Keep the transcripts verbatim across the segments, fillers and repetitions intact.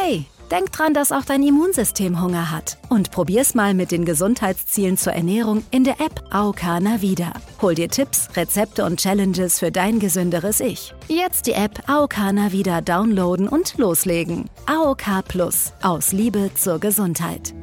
Hey, denk dran, dass auch dein Immunsystem Hunger hat. Und probier's mal mit den Gesundheitszielen zur Ernährung in der App A O K Navida. Hol dir Tipps, Rezepte und Challenges für dein gesünderes Ich. Jetzt die App A O K Navida downloaden und loslegen. A O K Plus. Aus Liebe zur Gesundheit.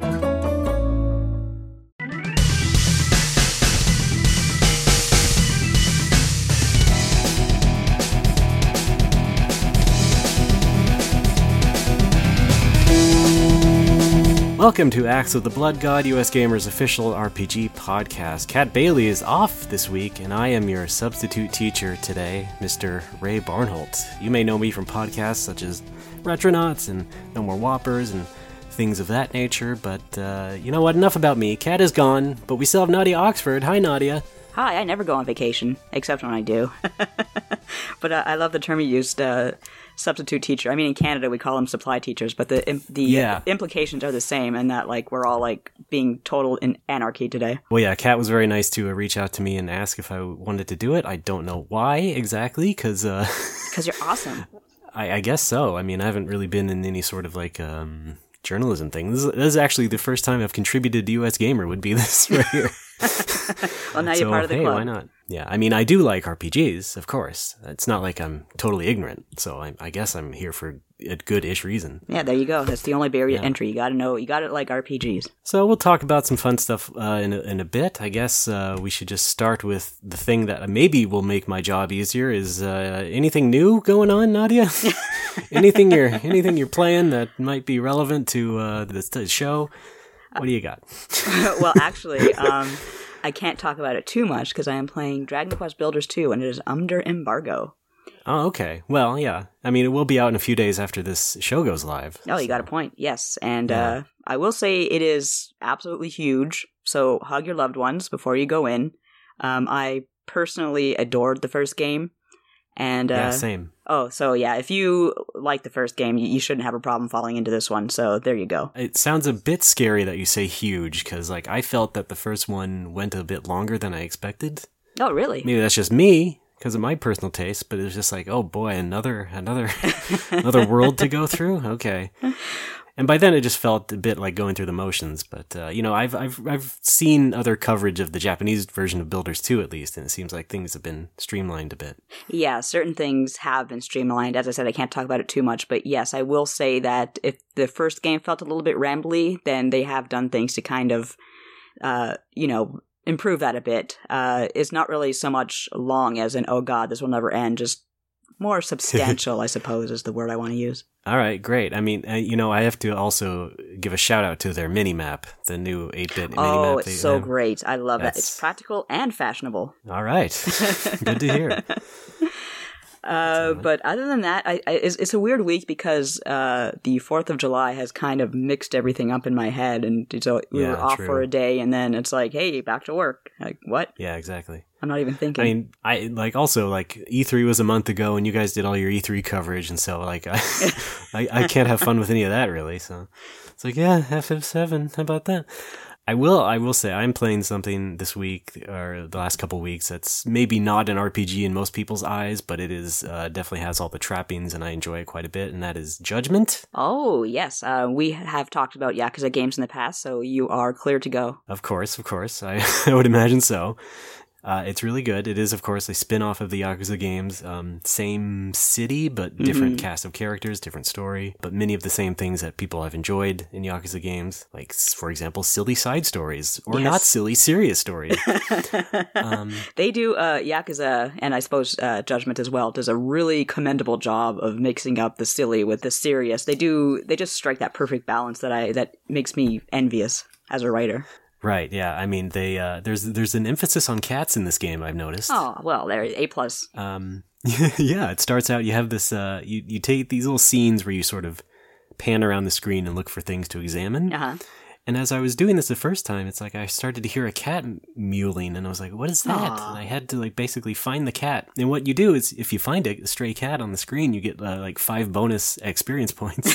Welcome to Axe of the Blood God, U S Gamer's official R P G podcast. Kat Bailey is off this week, and I am your substitute teacher today, Mister Ray Barnholt. You may know me from podcasts such as Retronauts and No More Whoppers and things of that nature, but uh, you know what? Enough about me. Kat is gone, but we still have Nadia Oxford. Hi, Nadia. Hi, I never go on vacation, except when I do. But uh, I love the term you used, uh, substitute teacher. I mean, in Canada, we call them supply teachers, but the im- the yeah. implications are the same, and that, like, we're all, like, being total in anarchy today. Well, yeah, Kat was very nice to uh, reach out to me and ask if I wanted to do it. I don't know why exactly, because... Uh, because you're awesome. I, I guess so. I mean, I haven't really been in any sort of, like, um, journalism thing. This is, this is actually the first time I've contributed to U S Gamer would be this right here. Well, now so, you're part of the hey, club. Why not? Yeah, I mean, I do like R P Gs, of course. It's not like I'm totally ignorant, so I, I guess I'm here for a good-ish reason. Yeah, there you go. That's the only barrier yeah. to entry. You gotta know, you gotta like R P Gs. So we'll talk about some fun stuff uh, in, a, in a bit. I guess uh, we should just start with the thing that maybe will make my job easier. Is uh, anything new going on, Nadia? anything you're anything you're playing that might be relevant to uh, the, the show? What do you got? Well, actually, um, I can't talk about it too much because I am playing Dragon Quest Builders two, and it is under embargo. Oh, okay. Well, yeah. I mean, it will be out in a few days after this show goes live. Oh, so. you got a point. Yes. And yeah. uh, I will say it is absolutely huge, so hug your loved ones before you go in. Um, I personally adored the first game. And, uh, yeah, same. Oh, so yeah, if you like the first game, you, you shouldn't have a problem falling into this one, so there you go. It sounds a bit scary that you say huge, because like I felt that the first one went a bit longer than I expected. Oh, really? Maybe that's just me, because of my personal taste, but it was just like, oh boy, another, another, another world to go through? Okay. And by then it just felt a bit like going through the motions, but, uh, you know, I've, I've, I've seen other coverage of the Japanese version of Builders two at least, and it seems like things have been streamlined a bit. Yeah, certain things have been streamlined. As I said, I can't talk about it too much, but yes, I will say that if the first game felt a little bit rambly, then they have done things to kind of, uh, you know, improve that a bit. Uh, it's not really so much long as in, oh god, this will never end, just more substantial, I suppose, is the word I want to use. All right, great. I mean, uh, you know, I have to also give a shout out to their mini-map, the new eight-bit mini-map. Oh, it's so have. great. I love That's... that. It's practical and fashionable. All right. Good to hear. Uh, but other than that, I, I, it's, it's a weird week because uh, the fourth of July has kind of mixed everything up in my head. And so we yeah, were off true. for a day, and then it's like, hey, back to work. Like, what? Yeah, exactly. I'm not even thinking. I mean, I like also like E three was a month ago, and you guys did all your E three coverage, and so like I, I, I can't have fun with any of that really. So it's like, yeah, F F seven. How about that? I will. I will say I'm playing something this week or the last couple of weeks that's maybe not an R P G in most people's eyes, but it is uh, definitely has all the trappings, and I enjoy it quite a bit. And that is Judgment. Oh yes, uh, we have talked about Yakuza games in the past, so you are clear to go. Of course, of course. I, I would imagine so. Uh, it's really good. It is, of course, a spin-off of the Yakuza games. Um, same city, but different mm-hmm. cast of characters, different story, but many of the same things that people have enjoyed in Yakuza games. Like, for example, silly side stories, or yes. not silly, serious stories. um, they do, uh, Yakuza, and I suppose uh, Judgment as well, does a really commendable job of mixing up the silly with the serious. They do, they just strike that perfect balance that I that makes me envious as a writer. Right, yeah. I mean, they uh, there's there's an emphasis on cats in this game, I've noticed. Oh, well, they're A plus. Um, yeah, it starts out, you have this, uh, you, you take these little scenes where you sort of pan around the screen and look for things to examine. Uh-huh. And as I was doing this the first time, it's like I started to hear a cat mewling, and I was like, what is that? Aww. And I had to like basically find the cat. And what you do is if you find a stray cat on the screen, you get uh, like five bonus experience points.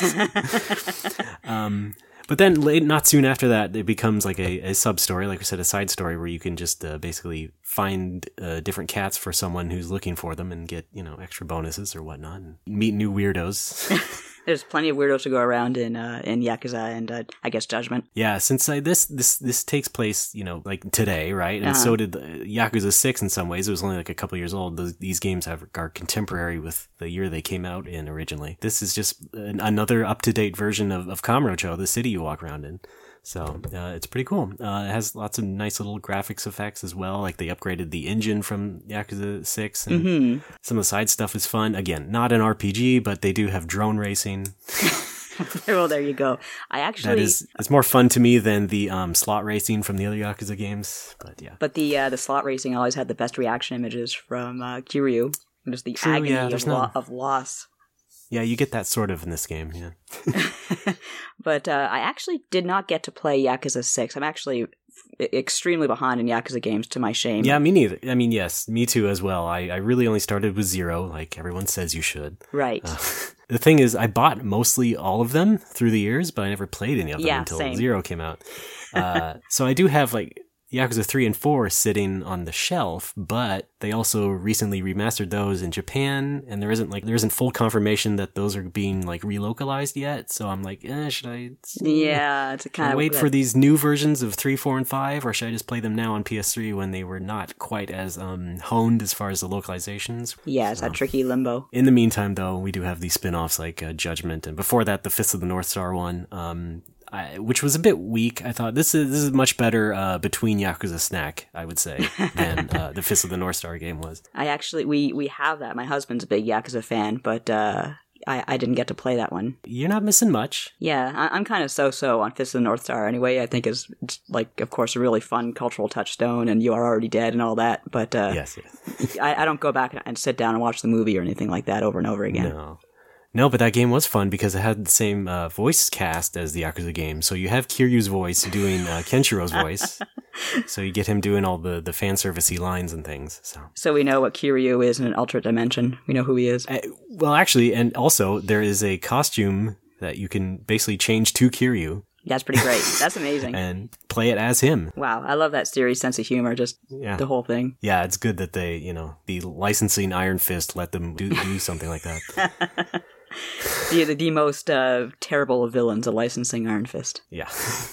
um But then, late, not soon after that, it becomes like a, a sub-story, like we said, a side story where you can just uh, basically find uh, different cats for someone who's looking for them and get, you know, extra bonuses or whatnot, and meet new weirdos. There's plenty of weirdos to go around in uh, in Yakuza and uh, I guess Judgment. Yeah, since I, this this this takes place, you know, like today, right? And Uh-huh. so did uh, Yakuza six in some ways. It was only like a couple years old. Those, these games have, are contemporary with the year they came out in originally. This is just an, another up-to-date version of, of Kamurocho, the city you walk around in. So uh, it's pretty cool. Uh, it has lots of nice little graphics effects as well. Like they upgraded the engine from Yakuza six, and Mm-hmm. some of the side stuff is fun. Again, not an R P G, but they do have drone racing. Well, there you go. I actually, That is, it's more fun to me than the um, slot racing from the other Yakuza games. But yeah, but the uh, the slot racing always had the best reaction images from uh, Kiryu. Just the True, agony yeah, of, there's lo- none. of loss. yeah, you get that sort of in this game. Yeah, But uh, I actually did not get to play Yakuza six. I'm actually f- extremely behind in Yakuza games, to my shame. yeah, me neither. I mean, yes, me too as well. I, I really only started with zero, like everyone says you should. Right. Uh, the thing is, I bought mostly all of them through the years, but I never played any of them Yeah, until same. Zero came out. Uh, so I do have like Yakuza three and four sitting on the shelf, but they also recently remastered those in Japan, and there isn't like there isn't full confirmation that those are being like relocalized yet. So I'm like, eh, should I? Yeah, it's a Should kind I of wait for these new versions of three, four, and five, or should I just play them now on P S three when they were not quite as um, honed as far as the localizations? Yeah, it's So- that tricky limbo. In the meantime, though, we do have these spin-offs like uh, Judgment, and before that, the Fist of the North Star one, um, I, which was a bit weak. I thought this is this is much better uh, between Yakuza snack, I would say, than uh, the Fist of the North Star game was. I actually we we have that. My husband's a big Yakuza fan, but uh, I I didn't get to play that one. You're not missing much. Yeah, I, I'm kind of so-so on Fist of the North Star anyway. I think is it's like, of course, a really fun cultural touchstone, and You Are Already Dead and all that. But uh, Yes, yes. I, I don't go back and sit down and watch the movie or anything like that over and over again. No. No, but that game was fun because it had the same uh, voice cast as the Yakuza game. So you have Kiryu's voice doing uh, Kenshiro's voice. So you get him doing all the, the fan servicey lines and things. So So we know what Kiryu is in an alternate dimension. We know who he is. Uh, well, actually, and also there is a costume that you can basically change to Kiryu That's pretty great. That's amazing. and play it as him. Wow, I love that series' sense of humor. Just Yeah. the whole thing. Yeah, it's good that they, you know, the licensing Iron Fist let them do, do something like that. The the, the most uh, terrible of villains, a licensing Iron Fist. Yeah.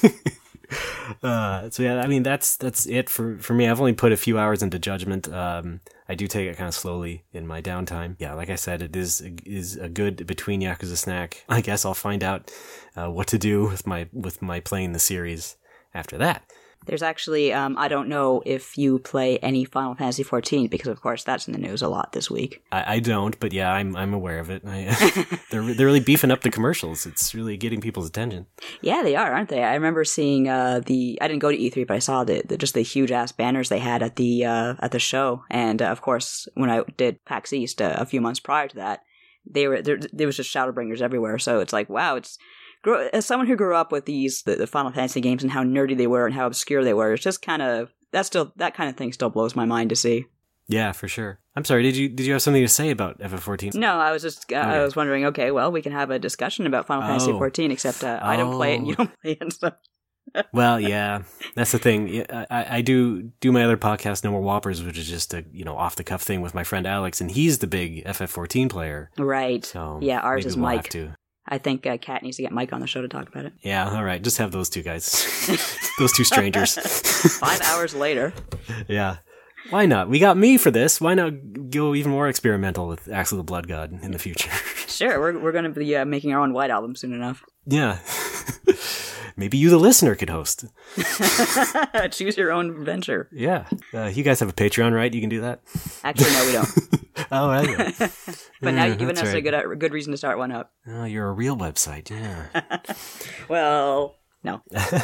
uh, so yeah, I mean that's that's it for, for me. I've only put a few hours into Judgment. Um, I do take it kind of slowly in my downtime. Yeah, like I said, it is is a good between Yakuza snack. I guess I'll find out uh, what to do with my with my playing the series after that. There's actually, um, I don't know if you play any Final Fantasy fourteen, because of course that's in the news a lot this week. I, I don't, but yeah, I'm I'm aware of it. I, they're they're really beefing up the commercials. It's really getting people's attention. Yeah, they are, aren't they? I remember seeing uh, the. I didn't go to E three, but I saw the, the just the huge ass banners they had at the uh, at the show. And uh, of course, when I did PAX East uh, a few months prior to that, they were there. There was just Shadowbringers everywhere. So it's like, wow, it's. As someone who grew up with these the, the Final Fantasy games and how nerdy they were and how obscure they were, it's just kind of that still that kind of thing still blows my mind to see. Yeah, for sure. I'm sorry. Did you did you have something to say about F F fourteen? No, I was just uh, Okay. I was wondering. Okay, well, we can have a discussion about Final Fantasy Oh. fourteen, except uh, I don't play it and you Oh. don't play it. So. Well, yeah, that's the thing. Yeah, I, I do do my other podcast, No More Whoppers, which is just a you know off the cuff thing with my friend Alex, and he's the big F F fourteen player. Right. So Yeah, ours maybe is we'll Mike. Have to. I think uh, Kat needs to get Mike on the show to talk about it. Yeah, all right. Just have those two guys, those two strangers. Five hours later. Yeah. Why not? We got me for this. Why not go even more experimental with Axel the Blood God in the future? Sure, we're we're going to be uh, making our own White Album soon enough. Yeah. Maybe you, the listener, could host. Choose your own venture. Yeah. Uh, you guys have a Patreon, right? You can do that? Actually, no, we don't. Oh, right. But now Yeah, you've given that's us a right. good a good reason to start one up. Oh, you're a real website, yeah. Well, no.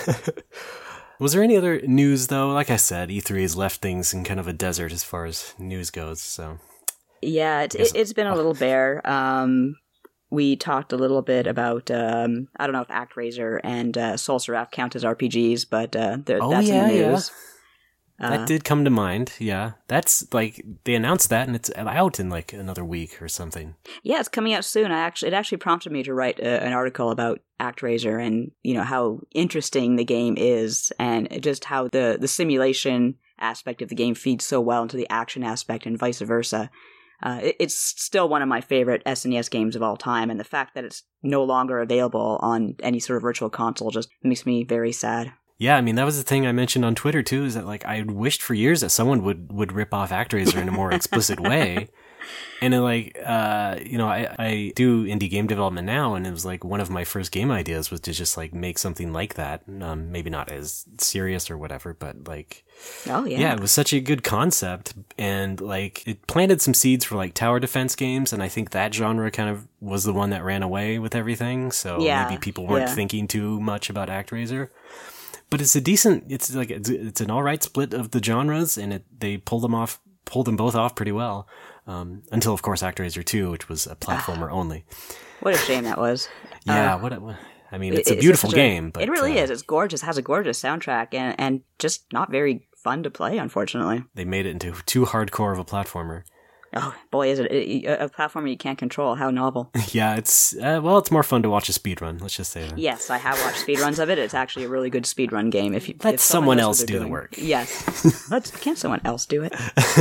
Was there any other news, though? Like I said, E three has left things in kind of a desert as far as news goes, so... Yeah, it, Yes. it, it's been a little bare. Um, we talked a little bit about, um, I don't know if ActRaiser and uh, Soul Seraph count as R P Gs, but uh, they're- Oh, that's yeah, in the yeah. news. Uh, That did come to mind, yeah. That's, like, they announced that, and it's out in, like, another week or something. Yeah, it's coming out soon. I actually, it actually prompted me to write a, an article about ActRaiser and you know how interesting the game is, and just how the the simulation aspect of the game feeds so well into the action aspect, and vice versa. Uh, it, it's still one of my favorite S N E S games of all time, and the fact that it's no longer available on any sort of virtual console just makes me very sad. Yeah, I mean, that was the thing I mentioned on Twitter, too, is that, like, I wished for years that someone would, would rip off ActRaiser in a more explicit way. And, then, like, uh, you know, I, I do indie game development now, and it was, like, one of my first game ideas was to just, like, make something like that. Um, maybe not as serious or whatever, but, like... Oh, yeah. Yeah, it was such a good concept, and, like, it planted some seeds for, like, tower defense games, and I think that genre kind of was the one that ran away with everything, so yeah, maybe people weren't yeah. thinking too much about ActRaiser. But it's a decent, it's like, it's, it's an alright split of the genres, and it, they pulled them off, pulled them both off pretty well. Um, until, of course, ActRaiser two, which was a platformer only. What a shame that was. Yeah, uh, what a, I mean, it's it, a beautiful it's game. A, but it really uh, is. It's gorgeous, has a gorgeous soundtrack, and, and just not very fun to play, unfortunately. They made it into too hardcore of a platformer. Oh, boy, is it a, a platformer you can't control. How novel. Yeah, it's, uh, well, it's more fun to watch a speedrun, let's just say that. Yes, I have watched speedruns of it. It's actually a really good speedrun game. If you Let if someone, someone else do doing. the work. Yes. Let's, can't someone else do it?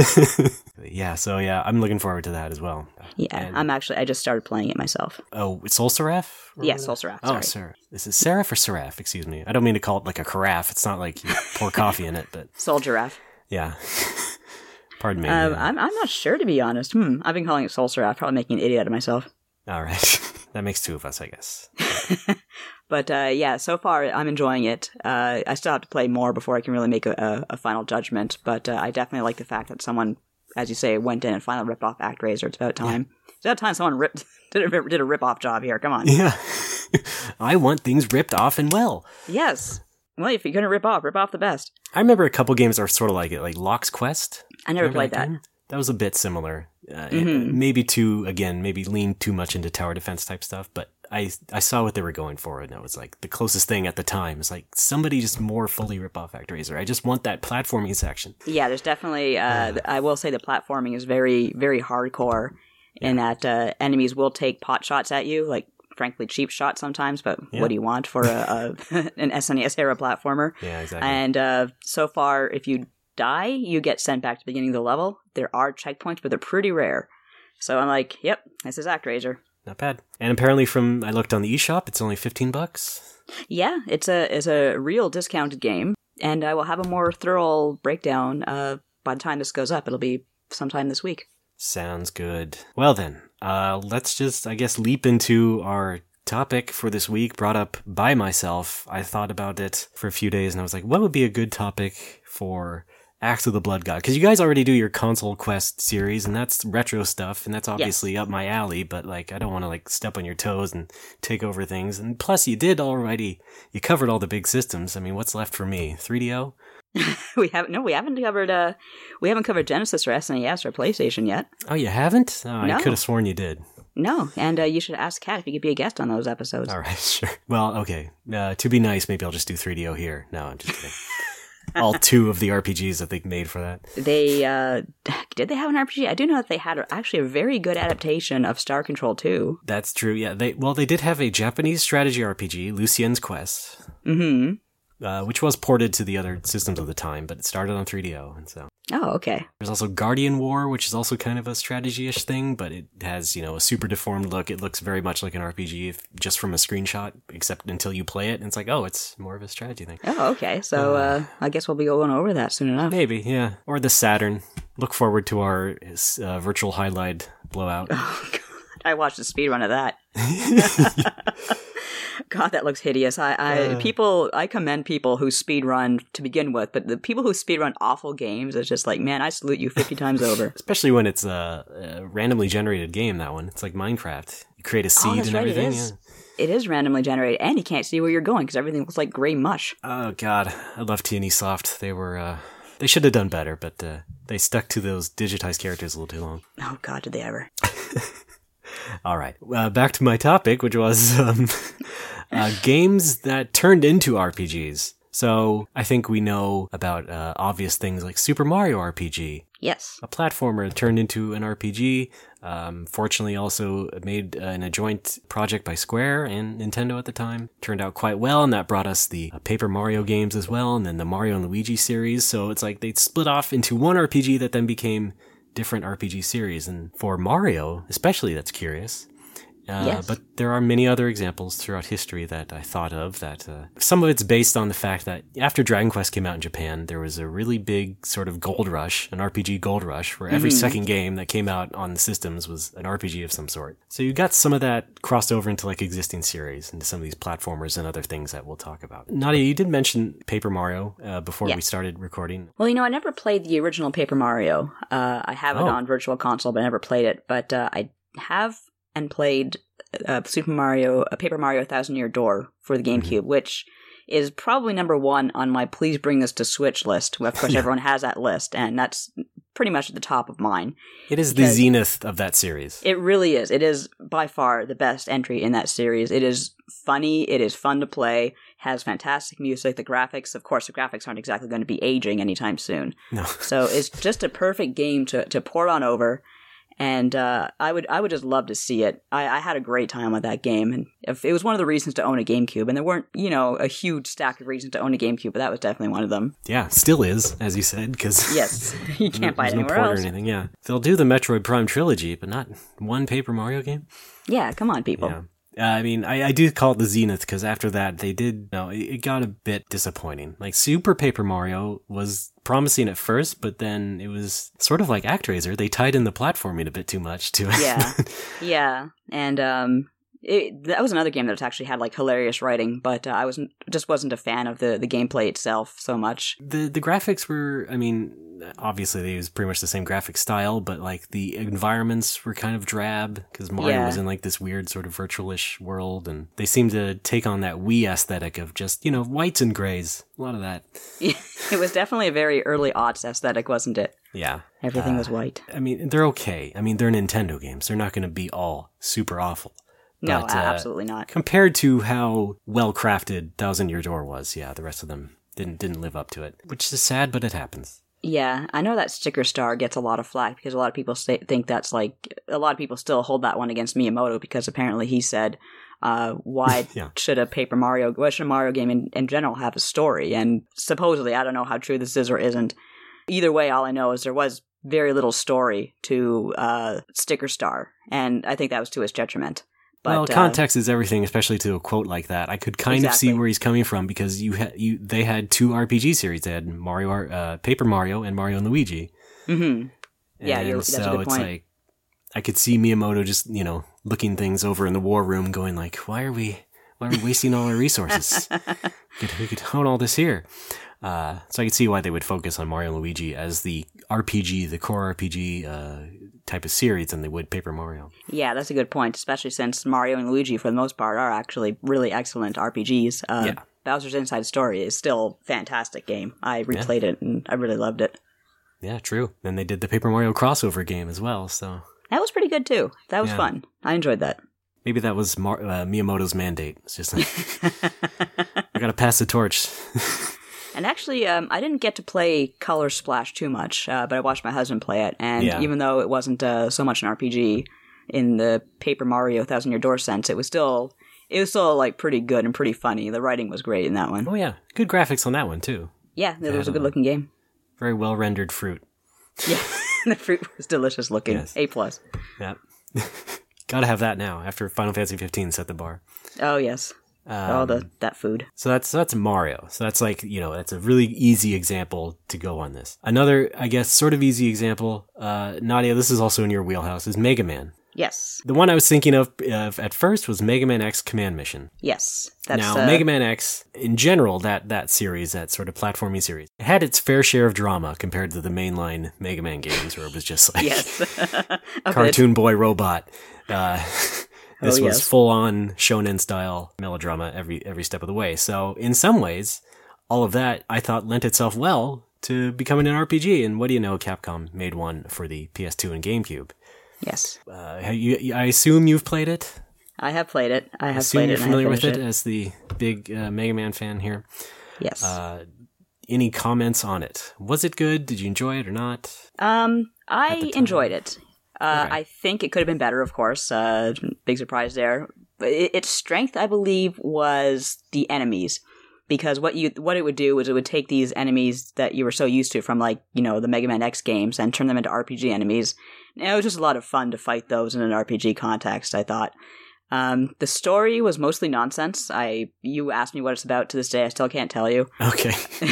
Yeah, so yeah, I'm looking forward to that as well. Yeah, and, I'm actually, I just started playing it myself. Oh, it's Soul Seraph? Yes, Soul Seraph, Oh, sorry. sir. Is it Seraph or Seraph? Excuse me. I don't mean to call it like a carafe. It's not like you pour coffee in it, but... Soul Giraffe. Yeah. Pardon me. Um, yeah. I'm, I'm not sure, to be honest. Hmm, I've been calling it Soul Seraph, probably making an idiot out of myself. All right. That makes two of us, I guess. But uh, yeah, so far I'm enjoying it. Uh, I still have to play more before I can really make a, a, a final judgment, but uh, I definitely like the fact that someone, as you say, went in and finally ripped off ActRaiser. It's about time. Yeah. It's about time someone ripped did a, did a rip-off job here. Come on. Yeah. I want things ripped off and well. Yes. Well, if you're going to rip off, rip off the best. I remember a couple games that were sort of like it, like Locke's Quest. I never remember played that. That, that was a bit similar. Uh, Mm-hmm. Maybe too, again, maybe leaned too much into tower defense type stuff, but I I saw what they were going for, and it was like the closest thing at the time. It's like somebody just more fully rip off ActRaiser. I just want that platforming section. Yeah, there's definitely, uh, uh, I will say the platforming is very, very hardcore yeah. in that uh, enemies will take pot shots at you, like frankly cheap shots sometimes, but yeah. what do you want for a, a an S N E S era platformer? Yeah, exactly. And uh, so far, if you die, you get sent back to the beginning of the level. There are checkpoints, but they're pretty rare. So I'm like, yep, this is ActRaiser. Not bad. And apparently from, I looked on the eShop, it's only fifteen bucks. Yeah, it's a it's a real discounted game, and I will have a more thorough breakdown uh, by the time this goes up. It'll be sometime this week. Sounds good. Well then, uh, let's just, I guess, leap into our topic for this week, brought up by myself. I thought about it for a few days, and I was like, what would be a good topic for Axe of the Blood God? Because you guys already do your Console Quest series, and that's retro stuff, and that's obviously yes. up my alley, but like I don't want to like step on your toes and take over things. And plus you did already, you covered all the big systems. I mean, what's left for me? three D O? we haven't, no, we haven't covered, uh, we haven't covered Genesis or S N E S or PlayStation yet. Oh, you haven't? Oh, no. I could have sworn you did. No, and uh, you should ask Kat if you could be a guest on those episodes. All right, sure. Well, okay. Uh, to be nice, maybe I'll just do three D O here. No, I'm just kidding. All two of the R P Gs that they made for that. They, uh, did they have an R P G? I do know that they had actually a very good adaptation of Star Control two. That's true, yeah. They Well, they did have a Japanese strategy R P G, Lucien's Quest. Mm-hmm. Uh, which was ported to the other systems of the time, but it started on three D O, and so... Oh, okay. There's also Guardian War, which is also kind of a strategy-ish thing, but it has, you know, a super deformed look. It looks very much like an R P G if, just from a screenshot, except until you play it, and it's like, oh, it's more of a strategy thing. Oh, okay. So, uh, uh, I guess we'll be going over that soon enough. Maybe, yeah. Or the Saturn. Look forward to our uh, virtual highlight blowout. Oh, God. I watched a speedrun of that. God, that looks hideous. I, I uh, people, I commend people who speedrun to begin with, but the people who speedrun awful games is just like, man, I salute you fifty times over. Especially when it's a, a randomly generated game. That one, it's like Minecraft. You create a seed oh, that's and right, everything. It is. Yeah. It is randomly generated, and you can't see where you're going because everything looks like gray mush. Oh God, I love T and E Soft. They were, uh, they should have done better, but uh, they stuck to those digitized characters a little too long. Oh God, did they ever? All right, uh, back to my topic, which was um, uh, games that turned into R P Gs. So I think we know about uh, obvious things like Super Mario R P G. Yes. A platformer turned into an R P G. Um, fortunately, also made uh, in a joint project by Square and Nintendo at the time. Turned out quite well, and that brought us the uh, Paper Mario games as well, and then the Mario and Luigi series. So it's like they split off into one R P G that then became different R P G series. And for Mario, especially, that's curious. Uh, yes. But there are many other examples throughout history that I thought of that uh, some of it's based on the fact that after Dragon Quest came out in Japan, there was a really big sort of gold rush, an R P G gold rush, where every mm-hmm. second game that came out on the systems was an R P G of some sort. So you got some of that crossed over into like existing series, into some of these platformers and other things that we'll talk about. Nadia, you did mention Paper Mario uh, before yeah. we started recording. Well, you know, I never played the original Paper Mario. Uh, I have it oh. on Virtual Console, but I never played it. But uh, I have and played uh, Super Mario, uh, Paper Mario Thousand Year Door for the GameCube, mm-hmm. which is probably number one on my please bring this to Switch list. Of course, yeah. everyone has that list, and that's pretty much at the top of mine. It is the zenith of that series. It really is. It is by far the best entry in that series. It is funny. It is fun to play. Has fantastic music. The graphics, of course, the graphics aren't exactly going to be aging anytime soon. No. So it's just a perfect game to, to port on over. And uh, I would I would just love to see it. I, I had a great time with that game, and if, it was one of the reasons to own a GameCube. And there weren't, you know, a huge stack of reasons to own a GameCube, but that was definitely one of them. Yeah, still is, as you said, because yes, you can't buy it anywhere no port else. Or anything. Yeah, they'll do the Metroid Prime trilogy, but not one Paper Mario game. Yeah, come on, people. Yeah. Uh, I mean, I, I do call it the zenith because after that, they did, you know, it, it got a bit disappointing. Like, Super Paper Mario was promising at first, but then it was sort of like ActRaiser. They tied in the platforming a bit too much to it. Yeah, yeah. And um, it, that was another game that actually had, like, hilarious writing, but uh, I wasn't just wasn't a fan of the, the gameplay itself so much. The the graphics were, I mean, obviously they used pretty much the same graphic style, but, like, the environments were kind of drab, because Mario yeah. was in, like, this weird sort of virtual-ish world, and they seemed to take on that Wii aesthetic of just, you know, whites and grays. A lot of that. It was definitely a very early aughts aesthetic, wasn't it? Yeah. Everything uh, was white. I mean, they're okay. I mean, they're Nintendo games. They're not going to be all super awful. No, but, uh, absolutely not. Compared to how well-crafted Thousand Year Door was, yeah, the rest of them didn't didn't live up to it, which is sad, but it happens. Yeah, I know that Sticker Star gets a lot of flack because a lot of people say, think that's like, a lot of people still hold that one against Miyamoto because apparently he said, uh, why yeah. should a Paper Mario, why should a Mario game in, in general have a story? And supposedly, I don't know how true this is or isn't. Either way, all I know is there was very little story to uh, Sticker Star, and I think that was to his detriment. But, well, uh, context is everything, especially to a quote like that. I could kind exactly. of see where he's coming from because you had you they had two R P G series. They had Mario, uh, Paper Mario, and Mario and Luigi. Mm-hmm. Yeah, and you're, that's so a good it's point. like I could see Miyamoto just you know looking things over in the war room, going like, "Why are we why are we wasting all our resources? we, could, we could hone all this here." Uh, so I could see why they would focus on Mario and Luigi as the R P G, the core R P G uh, type of series, than they would Paper Mario. Yeah, that's a good point, especially since Mario and Luigi, for the most part, are actually really excellent R P Gs. Uh, yeah. Bowser's Inside Story is still a fantastic game. I replayed yeah. it, and I really loved it. Yeah, true. Then they did the Paper Mario crossover game as well, so... That was pretty good, too. That was yeah. fun. I enjoyed that. Maybe that was Mar- uh, Miyamoto's mandate. It's just like, I gotta pass the torch. And actually, um, I didn't get to play Color Splash too much, uh, but I watched my husband play it. And yeah. even though it wasn't uh, so much an R P G in the Paper Mario Thousand Year Door sense, it was still it was still like pretty good and pretty funny. The writing was great in that one. Oh yeah, good graphics on that one too. Yeah, it was a good looking game. Very well rendered fruit. Yeah, the fruit was delicious looking. Yes. A plus. Yeah, gotta have that now after Final Fantasy fifteen set the bar. Oh yes. Um, All the that food. So that's so that's Mario. So that's like, you know, that's a really easy example to go on this. Another, I guess, sort of easy example, uh, Nadia, this is also in your wheelhouse, is Mega Man. Yes. The one I was thinking of uh, at first was Mega Man X Command Mission. Yes. That's, now, uh, Mega Man X, in general, that, that series, that sort of platforming series, it had its fair share of drama compared to the mainline Mega Man games where it was just like yes. cartoon boy robot. Uh, this oh, was yes. full-on shonen-style melodrama every every step of the way. So, in some ways, all of that, I thought, lent itself well to becoming an R P G. And what do you know, Capcom made one for the P S two and GameCube. Yes. Uh, you, I assume you've played it? I have played it. I have I assume played you're it. familiar with it, it as the big uh, Mega Man fan here. Yes. Uh, any comments on it? Was it good? Did you enjoy it or not? Um, I enjoyed it. Uh, okay. I think it could have been better, of course. Uh, big surprise there. But it, its strength, I believe, was the enemies. because what you what it would do is it would take these enemies that you were so used to from, like, you know, the Mega Man X games and turn them into R P G enemies. And it was just a lot of fun to fight those in an R P G context, I thought. Um, the story was mostly nonsense. I you asked me what it's about. To this day, I still can't tell you. Okay.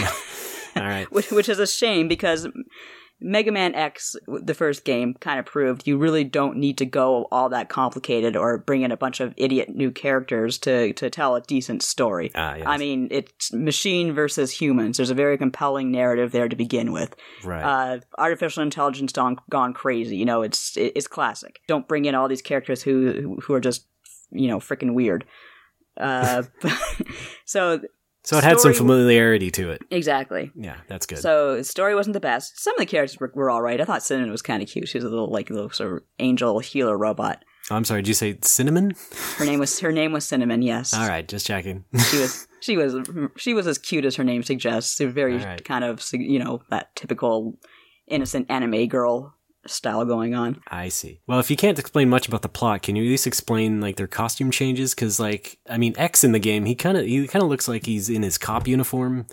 All right. which, which is a shame, because Mega Man X, the first game, kind of proved you really don't need to go all that complicated or bring in a bunch of idiot new characters to, to tell a decent story. Ah, yes. I mean, it's machine versus humans. There's a very compelling narrative there to begin with. Right. Uh, artificial intelligence gone, gone crazy. You know, it's it's classic. Don't bring in all these characters who who are just, you know, freaking weird. Uh, so... So it had some familiarity to it. Exactly. Yeah, that's good. So the story wasn't the best. Some of the characters were, were all right. I thought Cinnamon was kind of cute. She was a little, like, little sort of angel healer robot. Oh, I'm sorry. Did you say Cinnamon? Her name was her name was Cinnamon. Yes. All right, just checking. She was she was she was as cute as her name suggests. She was very right. kind of, you know, that typical innocent anime girl style going on. I see. Well, if you can't explain much about the plot, can you at least explain, like, their costume changes? Because, like, I mean, X in the game, he kind of he kind of looks like he's in his cop uniform.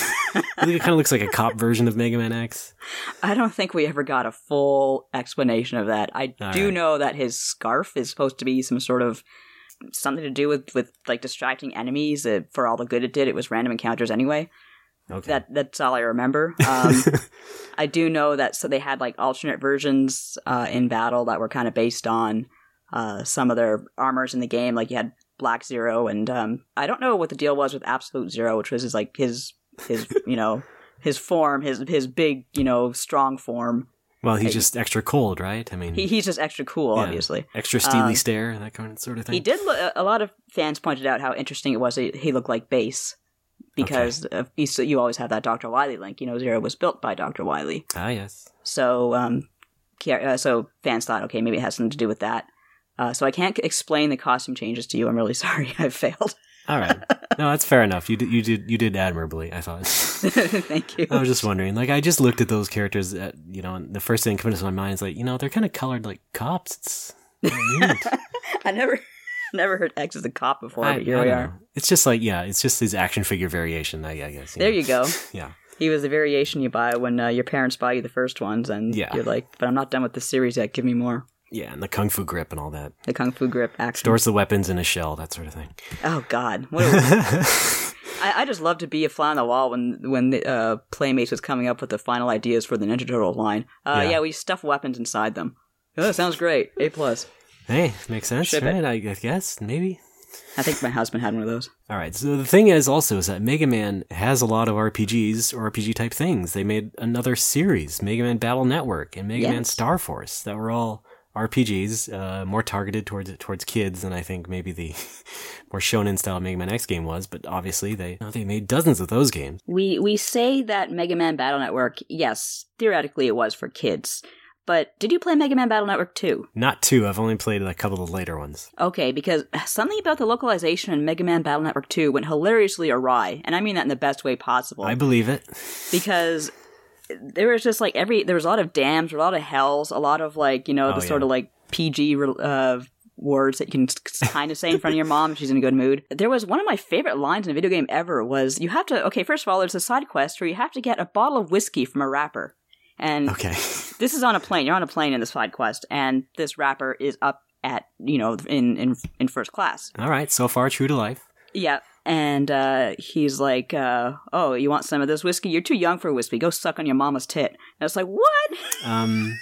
I think it kind of looks like a cop version of Mega Man X. I don't think we ever got a full explanation of that. I All do right. know that his scarf is supposed to be some sort of something to do with, with like distracting enemies. Uh, for all the good it did, it was random encounters anyway. Okay. That that's all I remember. Um, I do know that so they had like alternate versions uh, in battle that were kind of based on uh, some of their armors in the game. Like you had Black Zero, and um, I don't know what the deal was with Absolute Zero, which was his like his his you know his form, his his big you know strong form. Well, he's just extra cold, right? I mean, He he's just extra cool, yeah, obviously. extra steely Um, stare, that kind of sort of thing. He did. Look, a lot of fans pointed out how interesting it was that he looked like Bass. Because of, you, so you always have that Doctor Wily link. You know, Zero was built by Doctor Wily. Ah, yes. So, um, uh, so fans thought, okay, maybe it has something to do with that. Uh, so I can't explain the costume changes to you. I'm really sorry. I failed. All right. No, that's fair enough. You did, you did, you did admirably, I thought. Thank you. I was just wondering. Like, I just looked at those characters. At, you know, and the first thing that comes to my mind is like, you know, they're kind of colored like cops. It's weird. I never, never heard X as a cop before, I, but here I we don't are. know. It's just like, yeah, it's just his action figure variation. I, I guess. You There know. you go. Yeah. He was the variation you buy when uh, your parents buy you the first ones, and Yeah. you're like, but I'm not done with the series yet. Give me more. Yeah, and the kung fu grip and all that. The Kung Fu Grip action. Stores the weapons in a shell, that sort of thing. Oh God! What a- I, I just love to be a fly on the wall when when the, uh, Playmates was coming up with the final ideas for the Ninja Turtle line. Uh, Yeah. yeah. we stuff weapons inside them. Oh, that sounds great. A plus. Hey, makes sense, Ship right? it. I guess, maybe. I think my husband had one of those. All right, so the thing is also is that Mega Man has a lot of R P Gs or R P G type things. They made another series, Mega Man Battle Network and Mega Yes. Man Star Force, that were all R P Gs, uh, more targeted towards towards kids than I think maybe the more shonen style Mega Man X game was. But obviously they you know, they made dozens of those games. We we say that Mega Man Battle Network, yes, theoretically it was for kids. But did you play Mega Man Battle Network two? Not two. I've only played a couple of the later ones. Okay, because something about the localization in Mega Man Battle Network two went hilariously awry, and I mean that in the best way possible. I believe it. Because there was just like every there was a lot of dams, a lot of hells, a lot of like you know Oh, the sort yeah. of like P G uh, words that you can kind of say in front of your mom if she's in a good mood. There was one of my favorite lines in a video game ever was you have to okay first of all there's a side quest where you have to get a bottle of whiskey from a rapper, and Okay. this is on a plane. You're on a plane in this side quest, and this rapper is up at you know in in in first class. All right. So far, true to life. Yeah. And uh, he's like, uh, oh, you want some of this whiskey? You're too young for whiskey. Go suck on your mama's tit. And it's like, what? Um.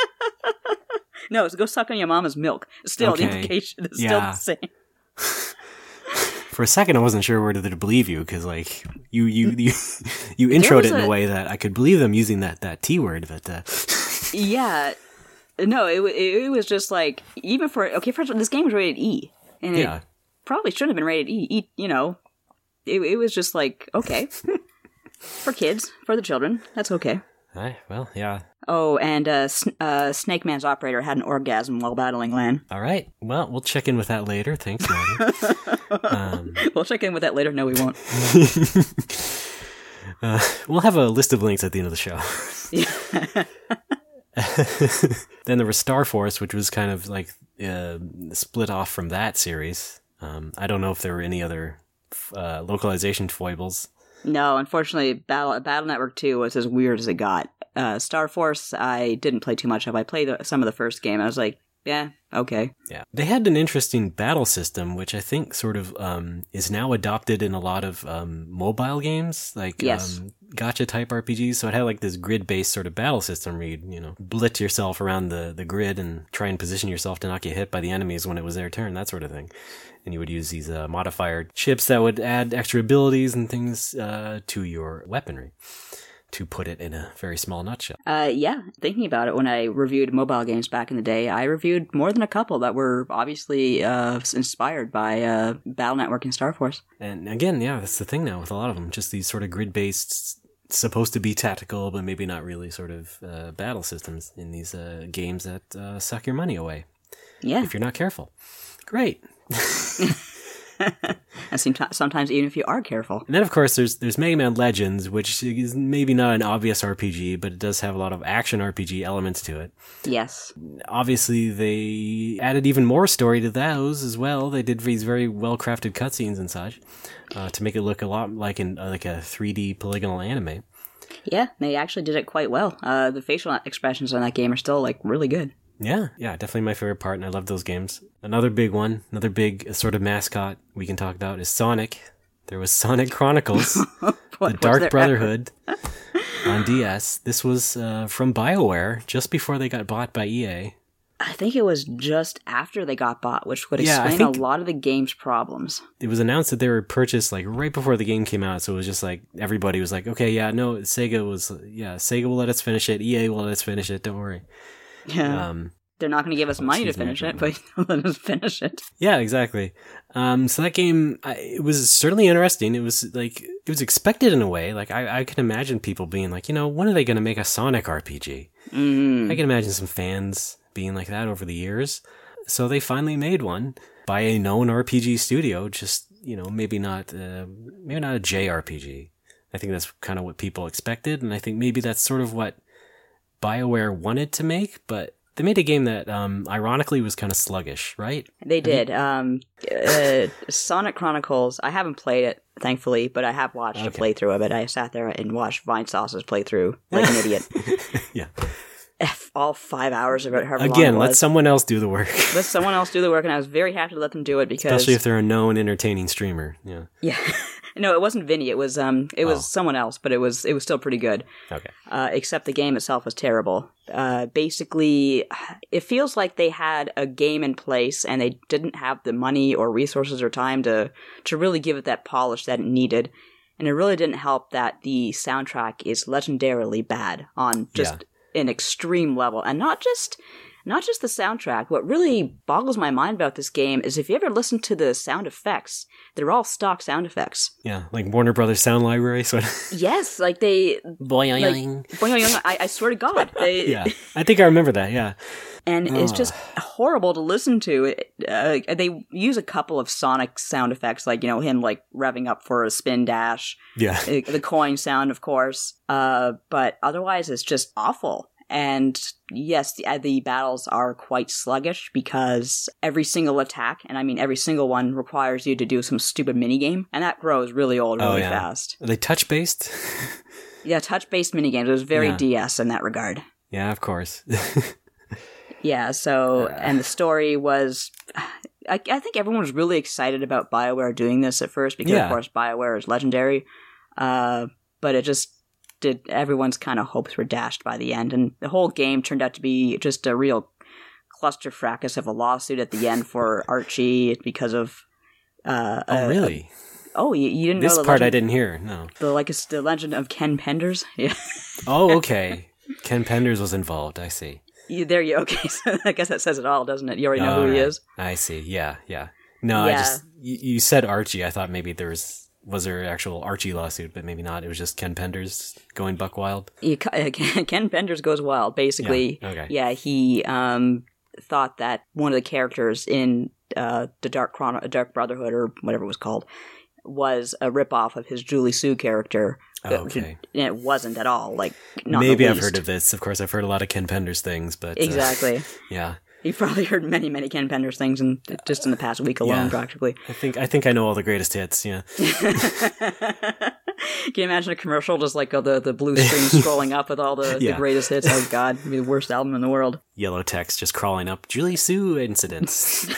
No, it's go suck on your mama's milk. Still, the Okay. implication is Yeah. still the same. For a second, I wasn't sure whether to believe you because, like, you you you, you There introed was it in a, a- way that I could believe them using that, that T word, but uh, Yeah. No, it, wa- it, it was just like, even for, okay, first of all, this game was rated E. And yeah, it probably shouldn't have been rated E. e you know, it, it was just like, okay. For kids, for the children, that's okay. Aye, well, yeah. Oh, and uh, Sn- uh, Snake Man's operator had an orgasm while battling Lan. All right, well, we'll check in with that later. Thanks, Maddie. um, We'll check in with that later. No, we won't. uh, we'll have a list of links at the end of the show. Then there was Star Force, which was kind of like uh, split off from that series. Um, I don't know if there were any other uh, localization foibles. No, unfortunately, Battle Battle Network two was as weird as it got. Uh, Star Force, I didn't play too much of. I played some of the first game. I was like, yeah, okay. Yeah, they had an interesting battle system, which I think sort of um, is now adopted in a lot of um, mobile games, like yes. um, gacha type R P Gs. So it had like this grid-based sort of battle system where you'd, you know, blitz yourself around the, the grid and try and position yourself to not get hit by the enemies when it was their turn, that sort of thing. And you would use these uh, modifier chips that would add extra abilities and things uh, to your weaponry, to put it in a very small nutshell. Uh, yeah, thinking about it, when I reviewed mobile games back in the day, I reviewed more than a couple that were obviously uh, inspired by uh, Battle Network and Star Force. And again, yeah, that's the thing now with a lot of them, just these sort of grid-based, supposed to be tactical, but maybe not really sort of uh, battle systems in these uh, games that uh, suck your money away. Yeah. If you're not careful. Great. And sometimes even if you are careful. And then, of course, there's there's Mega Man Legends, which is maybe not an obvious R P G, but it does have a lot of action R P G elements to it. Yes. Obviously, they added even more story to those as well. They did these very well-crafted cutscenes and such uh, to make it look a lot like in uh, like a three D polygonal anime. Yeah, they actually did it quite well. Uh, the facial expressions on that game are still like really good. Yeah, yeah, definitely my favorite part, and I love those games. Another big one, another big sort of mascot we can talk about is Sonic. There was Sonic Chronicles, the Dark Brotherhood on D S. This was uh, from BioWare, just before they got bought by E A. I think it was just after they got bought, which would yeah, explain a lot of the game's problems. It was announced that they were purchased like right before the game came out, so it was just like everybody was like, okay, yeah, no, Sega was, yeah, Sega will let us finish it, E A will let us finish it, don't worry. Yeah. Um, They're not going to give us money to finish it, but let us finish it. Yeah, exactly. Um, so that game, I, it was certainly interesting. It was like, it was expected in a way. Like, I, I can imagine people being like, you know, when are they going to make a Sonic R P G? Mm. I can imagine some fans being like that over the years. So they finally made one by a known R P G studio, just, you know, maybe not, uh, maybe not a J R P G. I think that's kind of what people expected. And I think maybe that's sort of what BioWare wanted to make, but they made a game that, um, ironically, was kind of sluggish, right? They did. Um, uh, Sonic Chronicles, I haven't played it, thankfully, but I have watched okay. a playthrough of it. I sat there and watched Vinesauce's playthrough like an idiot. Yeah. F all five hours of it, however long Again, it let was. someone else do the work. Let someone else do the work, and I was very happy to let them do it because... Especially if they're a known, entertaining streamer. Yeah. Yeah. No, it wasn't Vinny. It was um, it was oh. someone else, but it was it was still pretty good. Okay. Uh, except the game itself was terrible. Uh, basically, it feels like they had a game in place and they didn't have the money or resources or time to to really give it that polish that it needed. And it really didn't help that the soundtrack is legendarily bad on just yeah. an extreme level, and not just. Not just the soundtrack. What really boggles my mind about this game is if you ever listen to the sound effects, they're all stock sound effects. Yeah, like Warner Brothers sound library. Sort of. Yes, like they... Boing. Like, boing. I, I swear to God. They, yeah, I think I remember that, yeah. And oh. it's just horrible to listen to. Uh, they use a couple of Sonic sound effects, like, you know, him, like, revving up for a spin dash. Yeah. The coin sound, of course. Uh, but otherwise, it's just awful. And yes, the, uh, the battles are quite sluggish because every single attack, and I mean every single one, requires you to do some stupid minigame, and that grows really old really oh, yeah. fast. Are they touch-based? Yeah, touch-based minigames. It was very yeah. D S in that regard. Yeah, of course. Yeah, so, and the story was... I, I think everyone was really excited about BioWare doing this at first because, yeah. of course, BioWare is legendary, uh, but it just... Did everyone's kind of hopes were dashed by the end, and the whole game turned out to be just a real cluster fracas of a lawsuit at the end for Archie because of. Uh, oh uh, really? Oh, you, you didn't this know the part legend, I didn't hear. No, the like it's the legend of Ken Penders. Yeah. Oh, okay. Ken Penders was involved. I see. You, there you okay. So I guess that says it all, doesn't it? You already know all who right. he is. I see. Yeah, yeah. No, yeah. I just you, you said Archie. I thought maybe there was. Was there an actual Archie lawsuit, but maybe not. It was just Ken Penders going buck wild. You, Ken Penders goes wild. Basically, yeah, okay. yeah he um, thought that one of the characters in uh, the Dark Chrono- Dark Brotherhood, or whatever it was called, was a ripoff of his Julie Sue character. Oh, okay. And it wasn't at all. Like, not maybe the I've least. heard of this. Of course, I've heard a lot of Ken Penders things, but... Exactly. Uh, yeah. You've probably heard many, many Ken Penders things in, just in the past week alone, Yeah. practically. I think I think I know all the greatest hits, yeah. Can you imagine a commercial just like uh, the, the blue screen scrolling up with all the, Yeah. the greatest hits? Oh, God. It'd be the worst album in the world. Yellow text just crawling up. Julie Sue incidents.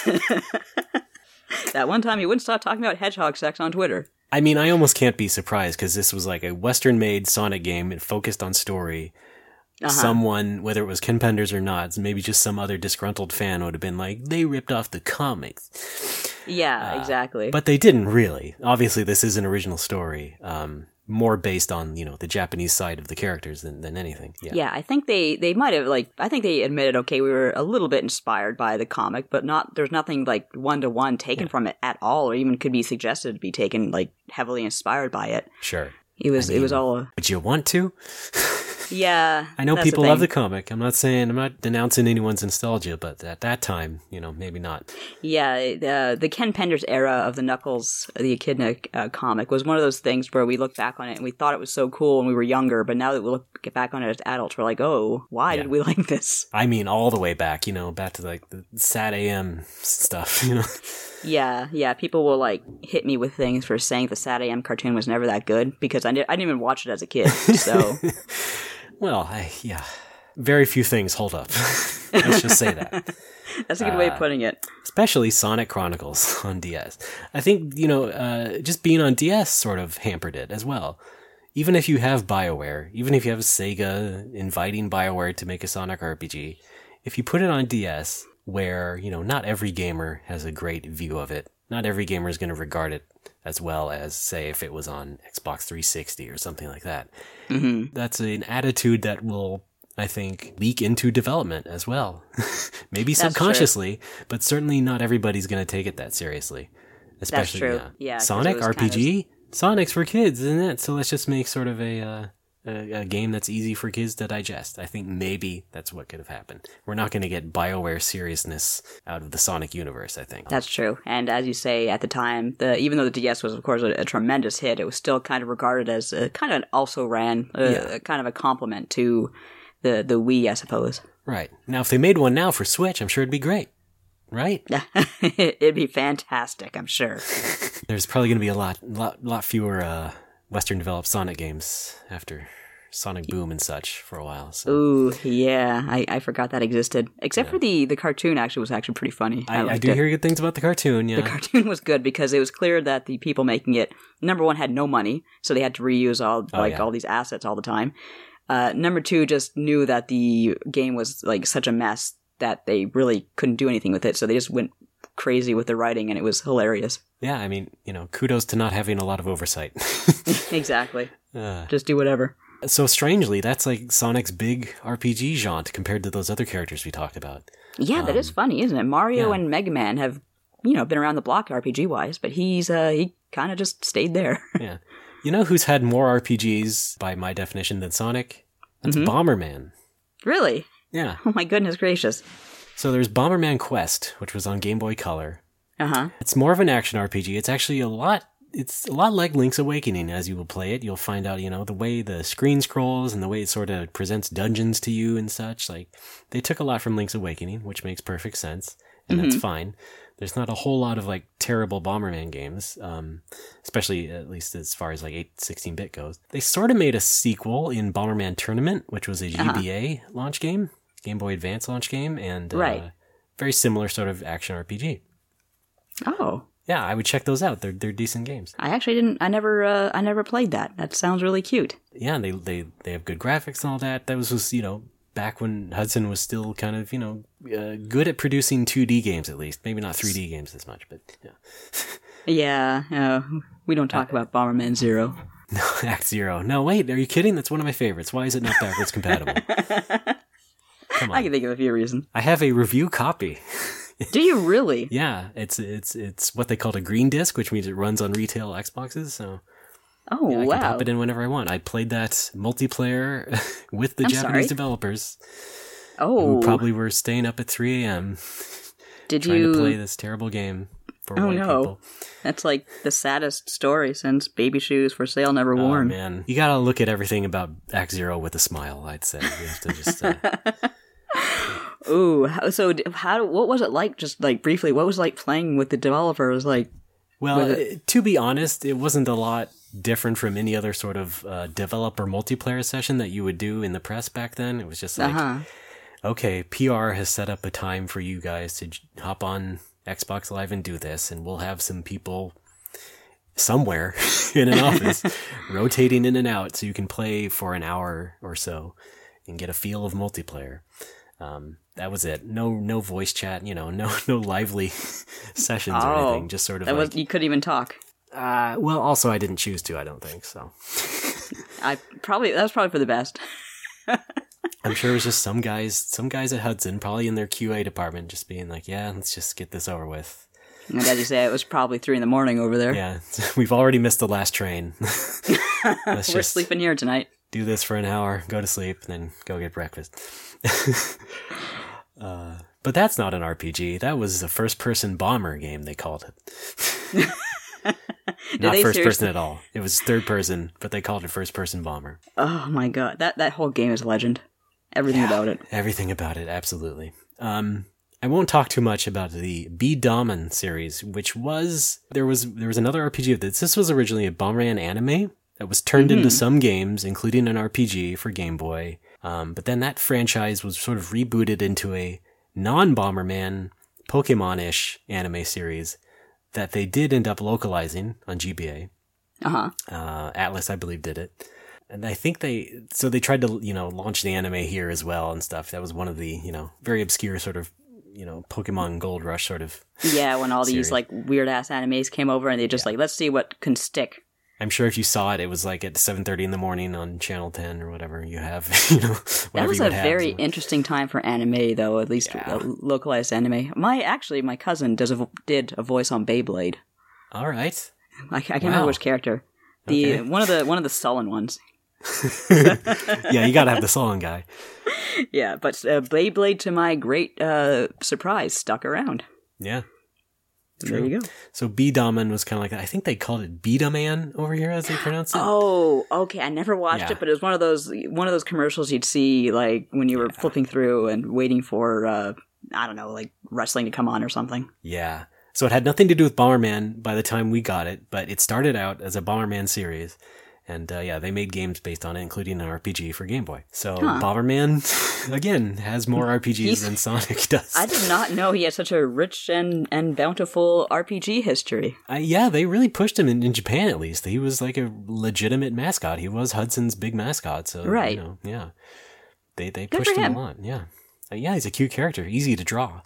That one time he wouldn't stop talking about hedgehog sex on Twitter. I mean, I almost can't be surprised because this was like a Western-made Sonic game. It focused on story. Uh-huh. Someone, whether it was Ken Penders or not, maybe just some other disgruntled fan would have been like, they ripped off the comics. Yeah, Uh, exactly. But they didn't really. Obviously, this is an original story, um, more based on, you know, the Japanese side of the characters than, than anything. Yeah. Yeah, I think they, they might have, like, I think they admitted, okay, we were a little bit inspired by the comic, but not, there's nothing, like, one-to-one taken Yeah. from it at all, or even could be suggested to be taken, like, heavily inspired by it. Sure. It was, I it was mean, all, a, Would you want to? yeah. I know that's people the love the thing. comic. I'm not saying, I'm not denouncing anyone's nostalgia, but at that time, you know, maybe not. Yeah, the, the Ken Penders era of the Knuckles, the Echidna uh, comic, was one of those things where we look back on it and we thought it was so cool when we were younger, but now that we look back on it as adults, we're like, oh, why Yeah. did we like this? I mean, all the way back, you know, back to like the sad A M stuff, you know. Yeah, yeah, people will, like, hit me with things for saying the Sad A M cartoon was never that good, because I, di- I didn't even watch it as a kid, so... Well, I, yeah, very few things hold up. Let's just say that. That's a good way of Uh, putting it. Especially Sonic Chronicles on D S. I think, you know, uh, just being on D S sort of hampered it as well. Even if you have BioWare, even if you have Sega inviting BioWare to make a Sonic R P G, if you put it on D S, where, you know, not every gamer has a great view of it, not every gamer is going to regard it as well as, say, if it was on Xbox three sixty or something like that. Mm-hmm. That's an attitude that will, I think, leak into development as well. Maybe That's subconsciously, but certainly not everybody's going to take it that seriously. Especially true. uh, Yeah, 'cause Sonic it was R P G. kind Sonic's for kids, isn't it? So let's just make sort of a, uh, a a game that's easy for kids to digest. I think maybe that's what could have happened. We're not going to get BioWare seriousness out of the Sonic universe, I think. That's true. And as you say, at the time, the even though the D S was, of course, a, a tremendous hit, it was still kind of regarded as a, kind of also ran, a, Yeah. a kind of a compliment to the, the Wii, I suppose. Right. Now, if they made one now for Switch, I'm sure it'd be great. Right? It'd be fantastic, I'm sure. There's probably going to be a lot, lot, lot fewer uh, Western-developed Sonic games after Sonic Boom and such for a while. So. Ooh, yeah, I, I forgot that existed. Except Yeah. for the, the cartoon actually was actually pretty funny. I, I liked do it. hear good things about the cartoon, yeah. The cartoon was good because it was clear that the people making it, number one, had no money, so they had to reuse all Oh, like yeah. all these assets all the time. Uh, number two, just knew that the game was like such a mess that they really couldn't do anything with it, so they just went crazy with the writing, and it was hilarious. Yeah, I mean, you know, kudos to not having a lot of oversight. Exactly. uh, Just do whatever. so strangely, that's like Sonic's big R P G jaunt compared to those other characters we talked about. Yeah, that is Um, funny, isn't it? Mario yeah. and Mega Man have, you know, been around the block R P G wise, but he's uh he kind of just stayed there. Yeah. You know who's had more R P Gs, by my definition, than Sonic? That's Mhm. Bomberman. Really? Yeah. Oh my goodness gracious. So there's Bomberman Quest, which was on Game Boy Color. Uh huh. It's more of an action R P G. It's actually a lot. It's a lot like Link's Awakening. As you will play it, you'll find out, you know, the way the screen scrolls and the way it sort of presents dungeons to you and such. Like, they took a lot from Link's Awakening, which makes perfect sense, and that's fine. There's not a whole lot of like terrible Bomberman games, um, especially at least as far as like eight, sixteen-bit goes. They sort of made a sequel in Bomberman Tournament, which was a G B A launch game, Game Boy Advance launch game, and uh, Right. very similar sort of action R P G. Oh. Yeah, I would check those out. They're they're decent games. I actually didn't. I never. Uh, I never played that. That sounds really cute. Yeah, they they they have good graphics and all that. That was was you know back when Hudson was still kind of you know uh, good at producing two D games at least. Maybe not three D games as much, but yeah. Yeah. Uh, we don't talk about Bomberman Zero. No, Act Zero. No, wait, are you kidding? That's one of my favorites. Why is it not backwards compatible? Come on. I can think of a few reasons. I have a review copy. Do you really? Yeah, it's it's it's what they call a green disc, which means it runs on retail Xboxes. So Oh yeah, I can wow. pop it in whenever I want. I played that multiplayer with the I'm Japanese sorry? developers, Oh. who probably were staying up at three a.m. Did trying you? to play this terrible game for Oh, white no. people. That's like the saddest story since Baby Shoes for Sale Never Oh Worn. man, you gotta look at everything about Act Zero with a smile. I'd say you have to just. Uh, Ooh, how- so d- how? What was it like? Just like briefly, what was it like playing with the developers? Like, Well, Was it- uh, to be honest, it wasn't a lot different from any other sort of uh, developer multiplayer session that you would do in the press back then. It was just like, uh-huh. okay, P R has set up a time for you guys to j- hop on Xbox Live and do this, and we'll have some people somewhere in an office rotating in and out so you can play for an hour or so and get a feel of multiplayer. Um, that was it. No, no voice chat. You know, no, no lively sessions or Oh, anything. Just sort of That like, was you couldn't even talk. uh, well, also I didn't choose to. I don't think so. I probably that was probably for the best. I'm sure it was just some guys, some guys at Hudson, probably in their Q A department, just being like, "Yeah, let's just get this over with." And as you say, it was probably three in the morning over there. Yeah, we've already missed the last train. Let's We're just sleeping here tonight. do this for an hour, go to sleep, and then go get breakfast. uh, but that's not an R P G. That was a first-person bomber game. They called it. Not they first seriously- person at all. It was third person, but they called it first-person bomber. Oh my god, that that whole game is a legend. Everything about it. Everything about it, absolutely. Um, I won't talk too much about the B-Daman series, which was there was there was another R P G of this. This was originally a Bomberman anime that was turned into some games, including an R P G for Game Boy. Um, but then that franchise was sort of rebooted into a non-Bomberman Pokemon-ish anime series that they did end up localizing on G B A. Uh-huh. Uh, Atlas, I believe, did it. And I think they, so they tried to, you know, launch the anime here as well and stuff. That was one of the, you know, very obscure sort of, you know, Pokemon Gold Rush sort of. Yeah, when all series. these like weird ass animes came over and they just like, let's see what can stick. I'm sure if you saw it, it was like at seven thirty in the morning on Channel ten or whatever you have, you know, whatever That was you a would have. very interesting time for anime, though. At least Yeah. uh, localized anime. My actually, my cousin does a, vo- did a voice on Beyblade. All right. I, I can't Wow. remember which character. The Okay. one of the one of the sullen ones. Yeah, you got to have the song guy. Yeah, but uh, Beyblade, to my great uh, surprise, stuck around. Yeah. There you go. So B-Daman was kind of like that. I think they called it Beat-A-Man over here as they pronounce it. Oh, okay. I never watched Yeah. it, but it was one of those one of those commercials you'd see like when you were flipping through and waiting for uh, I don't know, like wrestling to come on or something. Yeah. So it had nothing to do with Bomberman by the time we got it, but it started out as a Bomberman series. And uh, yeah, they made games based on it, including an R P G for Game Boy. So Huh. Bomberman, again, has more R P Gs He's- than Sonic does. I did not know he had such a rich and, and bountiful R P G history. Uh, yeah, they really pushed him in, in Japan, at least. He was like a legitimate mascot. He was Hudson's big mascot. So, Right. you know, yeah. They they Good pushed for him him. a lot. Yeah. Uh, yeah, he's a cute character. Easy to draw.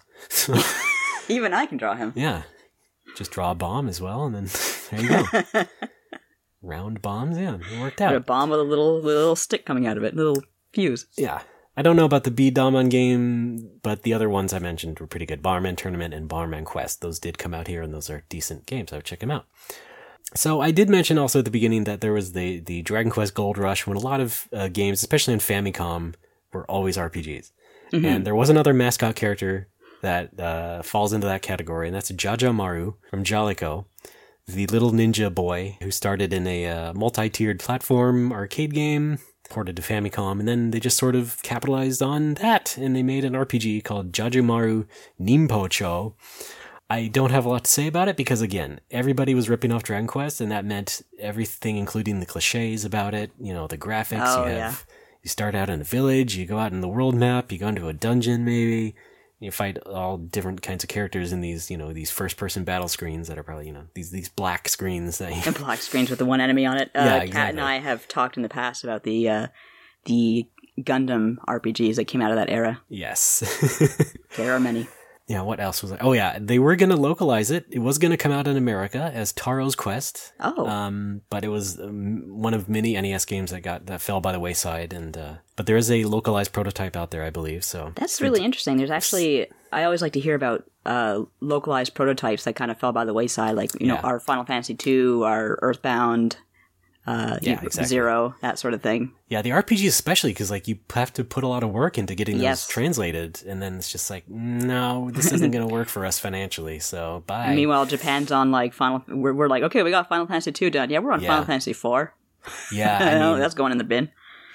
Even I can draw him. Yeah. Just draw a bomb as well, and then there you go. Round bombs, yeah, it worked A out. bomb with a little little stick coming out of it, little fuse. Yeah. I don't know about the B-Daman game, but the other ones I mentioned were pretty good. Bomberman Tournament and Bomberman Quest. Those did come out here, and those are decent games. I would check them out. So I did mention also at the beginning that there was the, the Dragon Quest Gold Rush, when a lot of uh, games, especially on Famicom, were always R P Gs. Mm-hmm. And there was another mascot character that uh, falls into that category, and that's Jaja Maru from Jalico, the little ninja boy who started in a uh, multi-tiered platform arcade game, ported to Famicom, and then they just sort of capitalized on that, and they made an R P G called Jajumaru Nimpocho. I don't have a lot to say about it because, again, everybody was ripping off Dragon Quest, and that meant everything, including the cliches about it, you know, the graphics. Oh, you have, yeah. you start out in a village, you go out in the world map, you go into a dungeon, maybe. You fight all different kinds of characters in these, you know, these first-person battle screens that are probably, you know, these these black screens that you... And black screens with the one enemy on it. Uh, Yeah, Kat exactly. and I have talked in the past about the uh, the Gundam R P Gs that came out of that era. Yes. There are many. Yeah, what else was I? Oh, yeah, they were going to localize it. It was going to come out in America as Taro's Quest. Oh. Um, but it was um, one of many N E S games that got that fell by the wayside. And uh, but there is a localized prototype out there, I believe. So That's really interesting. There's actually, I always like to hear about uh, localized prototypes that kind of fell by the wayside, like, you know, Yeah. our Final Fantasy two, our Earthbound, uh, Yeah, you- exactly. Zero, that sort of thing. Yeah, the R P G especially, because like you have to put a lot of work into getting those Yes. translated, and then it's just like, no, this isn't going to work for us financially. So bye. Meanwhile, Japan's on like Final, we're, we're like, okay, we got Final Fantasy two done. Yeah, we're on Yeah. Final Fantasy four. Yeah, I No, mean, that's going in the bin.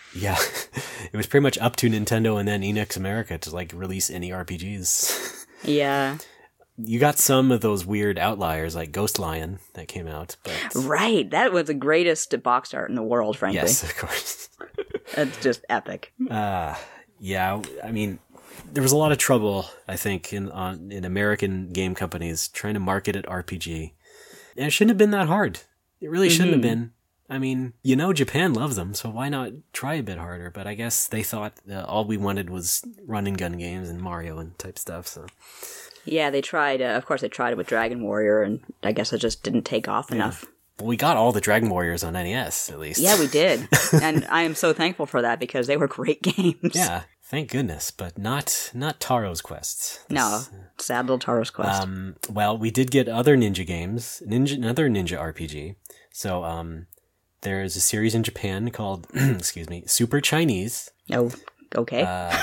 Yeah, it was pretty much up to Nintendo and then Enix America to like release any R P Gs. Yeah. You got some of those weird outliers like Ghost Lion that came out. But... Right, that was the greatest box art in the world, frankly. Yes, of course. It's just epic. Uh, yeah, I mean, there was a lot of trouble, I think, in on, in American game companies trying to market it R P G. And it shouldn't have been that hard. It really shouldn't mm-hmm. have been. I mean, you know, Japan loves them, so why not try a bit harder? But I guess they thought uh, all we wanted was run and gun games and Mario and type stuff. So, yeah, they tried. Uh, of course, they tried it with Dragon Warrior, and I guess it just didn't take off yeah. enough. Well, we got all the Dragon Warriors on N E S, at least. Yeah, we did, and I am so thankful for that because they were great games. Yeah, thank goodness, but not not Taro's Quests. This, no, sad little Taro's Quest. Um, well, we did get other ninja games, ninja, another ninja R P G. So, um. There's a series in Japan called, excuse me, Super Chinese. Oh, okay.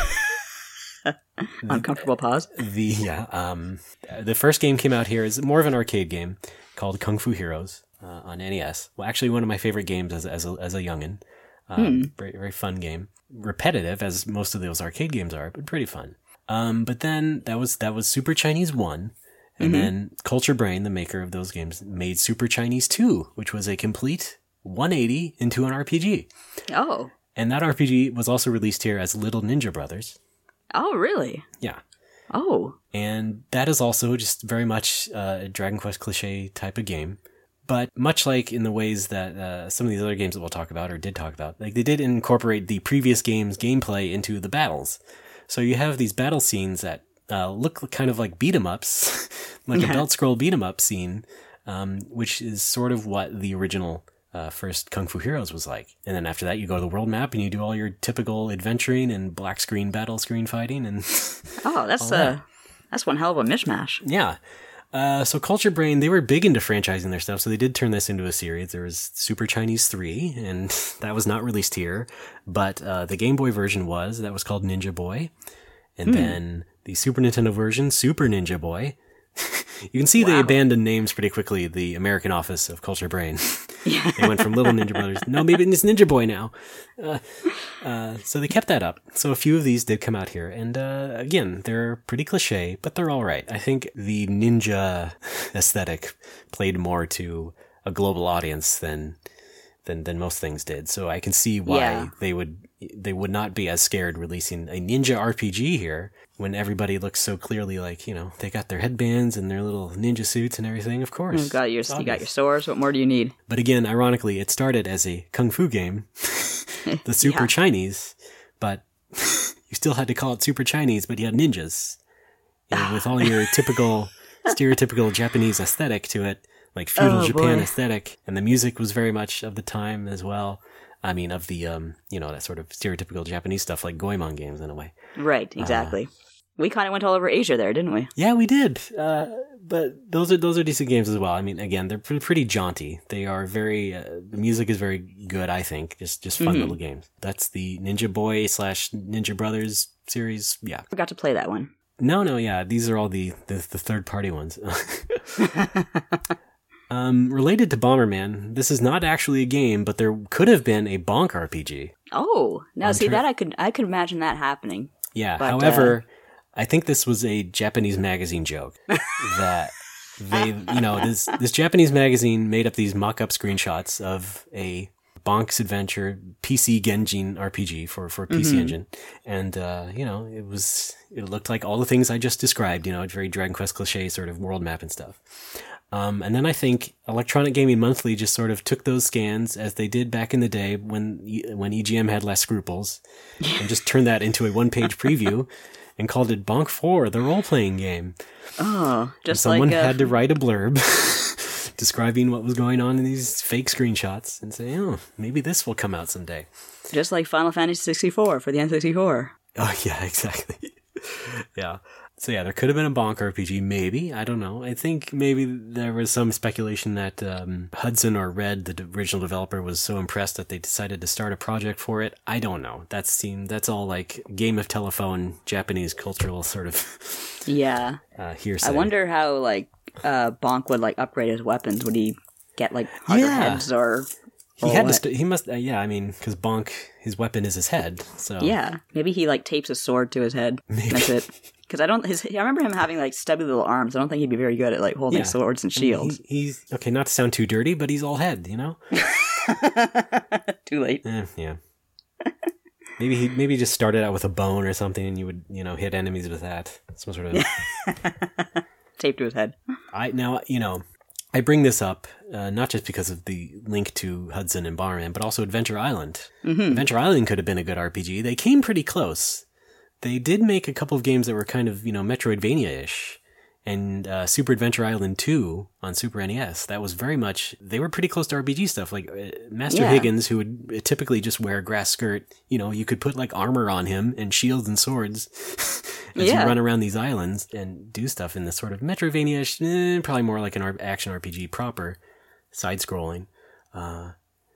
Uh, Uncomfortable pause. The yeah, um, the first game came out here is more of an arcade game called Kung Fu Heroes uh, on N E S. Well, actually, one of my favorite games as as a, as a youngin. Um, hmm. Very very fun game. Repetitive as most of those arcade games are, but pretty fun. Um, but then that was that was Super Chinese one. And mm-hmm. then Culture Brain, the maker of those games, made Super Chinese two, which was a complete one eighty into an R P G. Oh. And that R P G was also released here as Little Ninja Brothers. Oh, really? Yeah. Oh. And that is also just very much uh, a Dragon Quest cliche type of game. But much like in the ways that uh, some of these other games that we'll talk about or did talk about, like they did incorporate the previous game's gameplay into the battles. So you have these battle scenes that uh, look kind of like beat 'em ups, like a belt scroll beat 'em up scene, um, which is sort of what the original Uh, first Kung Fu Heroes was like. And then after that, you go to the world map and you do all your typical adventuring and black screen battle screen fighting. And oh, that's uh, that. that's one hell of a mishmash. Yeah. Uh, so Culture Brain, they were big into franchising their stuff, so they did turn this into a series. There was Super Chinese three, and that was not released here. But uh, the Game Boy version was. That was called Ninja Boy. And hmm. then the Super Nintendo version, Super Ninja Boy. You can see wow. they abandoned names pretty quickly, the American office of Culture Brain. Yeah. They went from Little Ninja Brothers. No, maybe it's Ninja Boy now. Uh, uh, so they kept that up. So a few of these did come out here. And uh, again, they're pretty cliche, but they're all right. I think the ninja aesthetic played more to a global audience than than than most things did. So I can see why yeah. they would they would not be as scared releasing a ninja R P G here when everybody looks so clearly like, you know, they got their headbands and their little ninja suits and everything, of course. You got your, you got your swords. What more do you need? But again, ironically, it started as a Kung Fu game, the Super yeah. Chinese, but you still had to call it Super Chinese, but you had ninjas. You know, with all your typical, stereotypical Japanese aesthetic to it, like feudal oh, Japan boy. aesthetic, and the music was very much of the time as well. I mean, of the, um, you know, that sort of stereotypical Japanese stuff like Goemon games in a way. Right, exactly. Uh, we kind of went all over Asia there, didn't we? Yeah, we did. Uh, but those are those are decent games as well. I mean, again, they're pretty, pretty jaunty. They are very, uh, the music is very good, I think. Just just fun mm-hmm. little games. That's the Ninja Boy slash Ninja Brothers series. Yeah. Forgot to play that one. No, no, yeah. These are all the, the, the third party ones. Um, related to Bomberman, this is not actually a game, but there could have been a Bonk R P G. Oh, now see ter- that I could I could imagine that happening. Yeah. But, however, uh... I think this was a Japanese magazine joke that they, you know, this this Japanese magazine made up these mock-up screenshots of a Bonk's Adventure P C Genjin R P G for for P C mm-hmm. Engine, and uh, you know, it was it looked like all the things I just described. You know, very Dragon Quest cliche sort of world map and stuff. Um, and then I think Electronic Gaming Monthly just sort of took those scans, as they did back in the day when when E G M had less scruples, and just turned that into a one-page preview and called it Bonk four, the role-playing game. Oh, just someone like... Someone had to write a blurb describing what was going on in these fake screenshots and say, oh, maybe this will come out someday. Just like Final Fantasy sixty-four for the N sixty-four. Oh, yeah, exactly. Yeah. So yeah, there could have been a Bonk R P G, maybe. I don't know. I think maybe there was some speculation that um, Hudson or Red, the original developer, was so impressed that they decided to start a project for it. I don't know. That seemed that's all like Game of Telephone, Japanese cultural sort of yeah uh, hearsay. I wonder how like uh, Bonk would like upgrade his weapons. Would he get like harder yeah. heads or He had what? to. St- he must. Uh, yeah, I mean, because Bonk, his weapon is his head. So yeah, maybe he like tapes a sword to his head. Maybe. That's it. Because I don't. His, I remember him having like stubby little arms. I don't think he'd be very good at like holding yeah. swords and shields. I mean, he, he's okay. Not to sound too dirty, but he's all head. You know. Too late. Eh, yeah. Maybe he maybe just started out with a bone or something, and you would you know hit enemies with that. Some sort of tape to his head. I now you know. I bring this up uh, not just because of the link to Hudson and Bomberman, but also Adventure Island. Mm-hmm. Adventure Island could have been a good R P G. They came pretty close. They did make a couple of games that were kind of, you know, Metroidvania-ish. And uh, Super Adventure Island two on Super N E S, that was very much, they were pretty close to R P G stuff. Like uh, Master yeah. Higgins, who would typically just wear a grass skirt, you know, you could put like armor on him and shields and swords as yeah. you run around these islands and do stuff in this sort of Metroidvania-ish, eh, probably more like an R- action R P G proper, side-scrolling. Uh,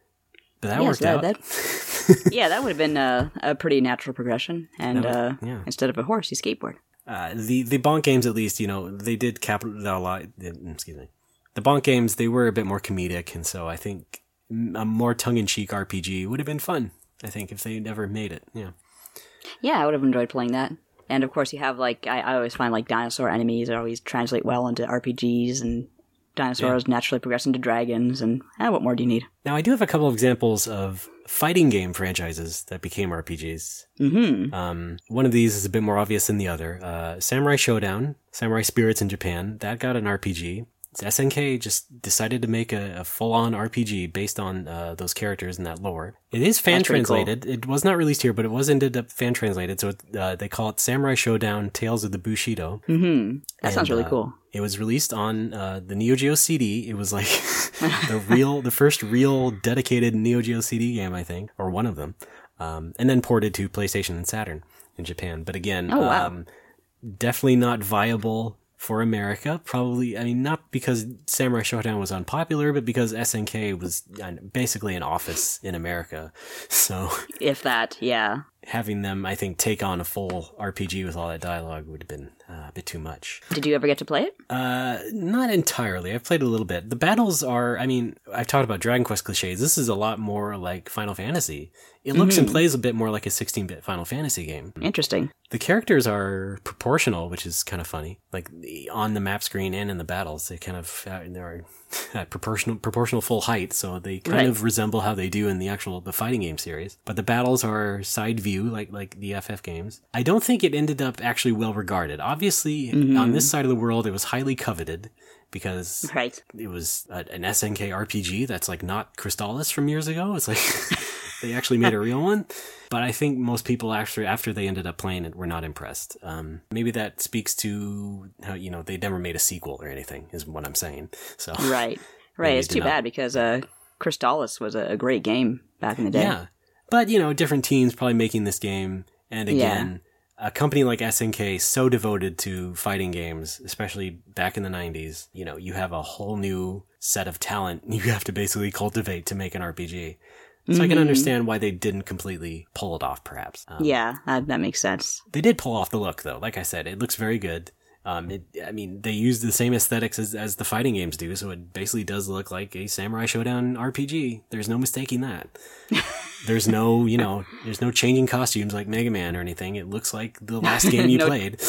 but that yeah, worked so that, out. That, yeah, that would have been a, a pretty natural progression. And would, uh, yeah. instead of a horse, you skateboard. Uh, the, the Bonk games, at least, you know, they did capitalize, excuse me, the Bonk games, they were a bit more comedic, and so I think a more tongue-in-cheek R P G would have been fun, I think, if they never made it, yeah. Yeah, I would have enjoyed playing that. And, of course, you have, like, I, I always find, like, dinosaur enemies always translate well into R P Gs, and dinosaurs yeah. naturally progress into dragons, and eh, what more do you need? Now, I do have a couple of examples of fighting game franchises that became R P Gs. Mm-hmm. Um, one of these is a bit more obvious than the other. Uh, Samurai Showdown, Samurai Spirits in Japan, that got an R P G. S N K just decided to make a, a full-on R P G based on uh, those characters and that lore. It is fan-translated. Cool. It was not released here, but it was ended up fan-translated, so it, uh, they call it Samurai Showdown Tales of the Bushido. Mm-hmm. That and, sounds really uh, cool. It was released on uh, the Neo Geo C D. It was like the real, the first real dedicated Neo Geo C D game, I think, or one of them, um, and then ported to PlayStation and Saturn in Japan. But again, oh, wow. um, definitely not viable for America. Probably, I mean, not because Samurai Showdown was unpopular, but because S N K was basically an office in America. So, if that, yeah. Having them, I think, take on a full R P G with all that dialogue would have been uh, a bit too much. Did you ever get to play it? Uh, not entirely. I've played a little bit. The battles are, I mean, I've talked about Dragon Quest cliches. This is a lot more like Final Fantasy. It looks mm-hmm. and plays a bit more like a sixteen-bit Final Fantasy game. Interesting. The characters are proportional, which is kind of funny. Like, on the map screen and in the battles, they kind of, uh, they're at proportional, proportional full height, so they kind right. of resemble how they do in the actual, the fighting game series. But the battles are side view, like, like the F F games. I don't think it ended up actually well regarded. Obviously, mm-hmm. on this side of the world, it was highly coveted, because right. it was a, an S N K R P G that's like not Crystallis from years ago. It's like they actually made a real one. But I think most people actually, after they ended up playing it, were not impressed. Um, maybe that speaks to how, you know, they never made a sequel or anything, is what I'm saying. So right, right. It's too not. bad because uh, Crystallis was a great game back in the day. Yeah, but you know, different teams probably making this game, and again. Yeah. A company like S N K, so devoted to fighting games, especially back in the nineties, you know, you have a whole new set of talent you have to basically cultivate to make an R P G. So mm-hmm. I can understand why they didn't completely pull it off, perhaps. Um, yeah, that, that makes sense. They did pull off the look, though. Like I said, it looks very good. Um, it, I mean, they use the same aesthetics as, as the fighting games do, so it basically does look like a Samurai Showdown R P G. There's no mistaking that. There's no, you know, there's no changing costumes like Mega Man or anything. It looks like the last game you no, played.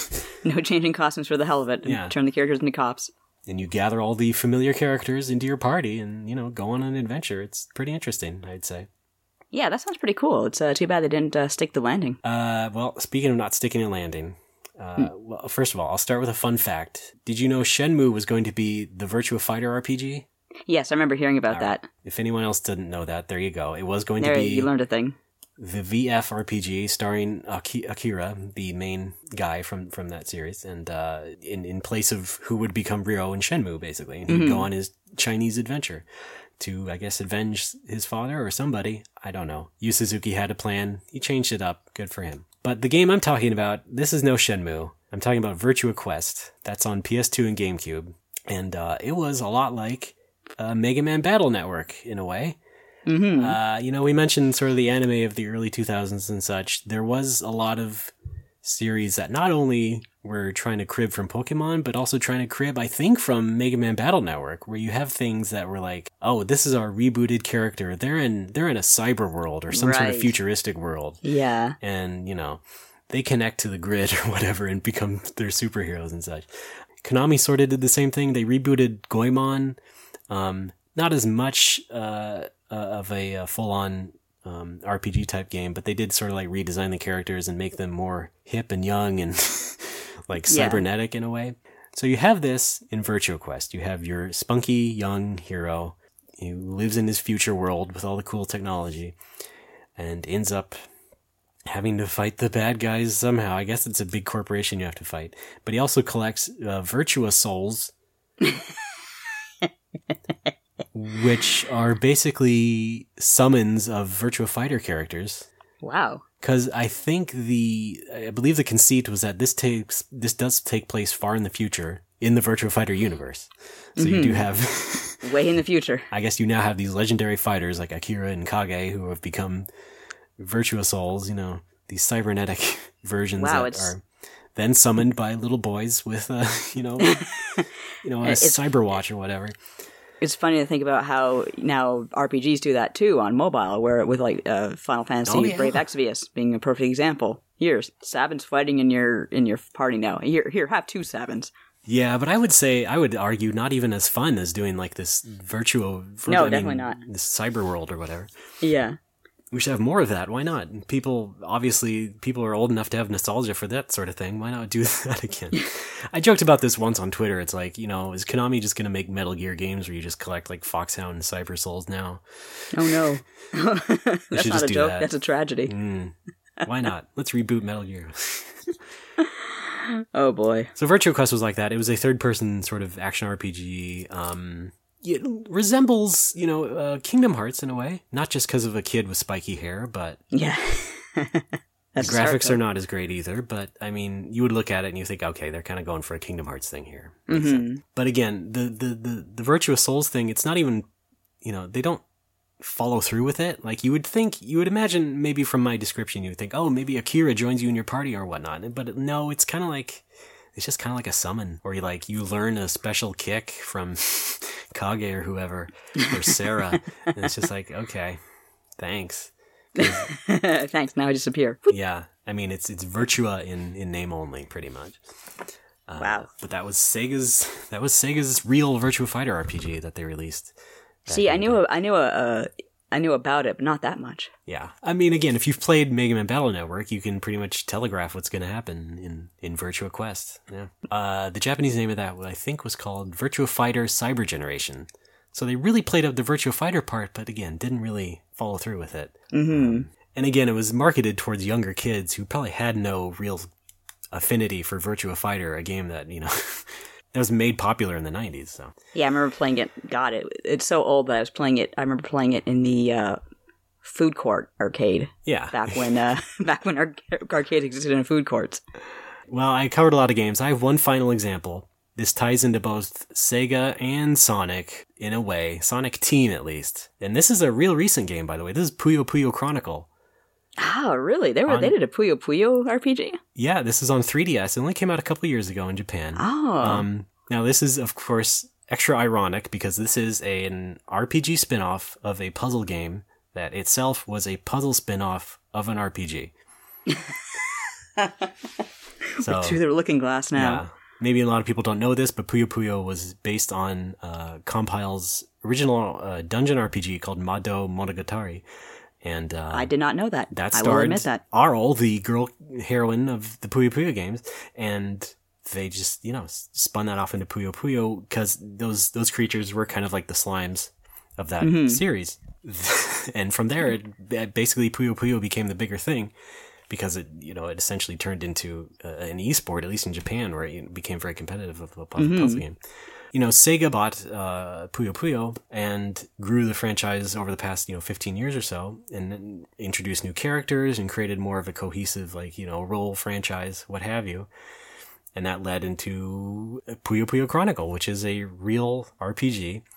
No changing costumes for the hell of it. And yeah. Turn the characters into cops. And you gather all the familiar characters into your party and, you know, go on an adventure. It's pretty interesting, I'd say. Yeah, that sounds pretty cool. It's uh, too bad they didn't uh, stick the landing. Uh, well, speaking of not sticking a landing, uh, hmm. well, first of all, I'll start with a fun fact. Did you know Shenmue was going to be the Virtua Fighter R P G? Yes, I remember hearing about All that. Right. If anyone else didn't know that, there you go. It was going there, to be... You learned a thing. The V F R P G starring Akira, the main guy from, from that series, and uh, in, in place of who would become Ryo in Shenmue, basically. And he would mm-hmm. go on his Chinese adventure to, I guess, avenge his father or somebody. I don't know. Yu Suzuki had a plan. He changed it up. Good for him. But the game I'm talking about, this is no Shenmue. I'm talking about Virtua Quest. That's on P S two and GameCube. And uh, it was a lot like uh, Mega Man Battle Network, in a way. Mm-hmm. Uh, you know, we mentioned sort of the anime of the early two thousands and such. There was a lot of series that not only were trying to crib from Pokemon, but also trying to crib, I think, from Mega Man Battle Network, where you have things that were like, oh, this is our rebooted character. They're in they're in a cyber world or some right. sort of futuristic world. Yeah. And, you know, they connect to the grid or whatever and become their superheroes and such. Konami sort of did the same thing. They rebooted Goemon. Um, not as much uh, uh, of a, a full-on um, R P G type game, but they did sort of like redesign the characters and make them more hip and young and like cybernetic yeah. in a way. So you have this in Virtua Quest. You have your spunky young hero who lives in his future world with all the cool technology and ends up having to fight the bad guys somehow. I guess it's a big corporation you have to fight. But he also collects uh, Virtua Souls, which are basically summons of Virtua Fighter characters. Wow. Because I think the, I believe the conceit was that this takes, this does take place far in the future in the Virtua Fighter universe. So mm-hmm. you do have... way in the future. I guess you now have these legendary fighters like Akira and Kage who have become Virtua Souls, you know, these cybernetic versions wow, that it's... are then summoned by little boys with, uh, you know, you know, a it's... Cyberwatch or whatever. It's funny to think about how now R P Gs do that too on mobile, where with like uh, Final Fantasy oh, yeah. Brave Exvius being a perfect example. Here, Sabin's fighting in your in your party now. Here, here, have two Sabins. Yeah, but I would say I would argue not even as fun as doing like this virtual. No, I definitely mean, not. This cyber world or whatever. Yeah. We should have more of that. Why not? People, obviously, people are old enough to have nostalgia for that sort of thing. Why not do that again? I joked about this once on Twitter. It's like, you know, is Konami just going to make Metal Gear games where you just collect like Foxhound and Cyber Souls now? Oh, no. That's not a joke. That. That's a tragedy. Mm. Why not? Let's reboot Metal Gear. Oh, boy. So Virtua Quest was like that. It was a third-person sort of action R P G. Um... It resembles, you know, uh, Kingdom Hearts in a way. Not just because of a kid with spiky hair, but... Yeah. The graphics are not as great either, but, I mean, you would look at it and you think, okay, they're kind of going for a Kingdom Hearts thing here. Mm-hmm. But again, the, the, the, the Virtua Souls thing, it's not even, you know, they don't follow through with it. Like, you would think, you would imagine, maybe from my description, you would think, oh, maybe Akira joins you in your party or whatnot. But no, it's kind of like... It's just kind of like a summon, or you like you learn a special kick from Kage or whoever, or Sarah, and it's just like, okay, thanks. Thanks. Now I disappear. Yeah, I mean it's it's Virtua in, in name only, pretty much. Uh, wow. But that was Sega's that was Sega's real Virtua Fighter R P G that they released. See, I knew a, I knew a. a I knew about it, but not that much. Yeah. I mean, again, if you've played Mega Man Battle Network, you can pretty much telegraph what's going to happen in, in Virtua Quest. Yeah. Uh, the Japanese name of that, I think, was called Virtua Fighter Cyber Generation. So they really played up the Virtua Fighter part, but again, didn't really follow through with it. Mm-hmm. Um, and again, it was marketed towards younger kids who probably had no real affinity for Virtua Fighter, a game that, you know... That was made popular in the nineties, so. Yeah, I remember playing it. God, it, it's so old that I was playing it. I remember playing it in the uh, food court arcade. Yeah. Back when uh, back when our arcade existed in food courts. Well, I covered a lot of games. I have one final example. This ties into both Sega and Sonic, in a way. Sonic Team, at least. And this is a real recent game, by the way. This is Puyo Puyo Chronicle. Oh, really? They were on, they did a Puyo Puyo R P G? Yeah, this is on three D S. It only came out a couple years ago in Japan. Oh. Um, now, this is, of course, extra ironic because this is a, an R P G spin-off of a puzzle game that itself was a puzzle spin-off of an R P G. So, through the looking glass now. Yeah. Maybe a lot of people don't know this, but Puyo Puyo was based on uh, Compile's original uh, dungeon R P G called Mado Monogatari. And uh, I did not know that. That I will admit that. Arl, the girl heroine of the Puyo Puyo games, and they just, you know, spun that off into Puyo Puyo because those those creatures were kind of like the slimes of that mm-hmm. series. And from there, it, basically Puyo Puyo became the bigger thing because it, you know, it essentially turned into uh, an esport, at least in Japan, where it became very competitive of a puzzle, mm-hmm. puzzle game. You know, Sega bought uh, Puyo Puyo and grew the franchise over the past, you know, fifteen years or so and introduced new characters and created more of a cohesive, like, you know, role franchise, what have you. And that led into Puyo Puyo Chronicle, which is a real R P G.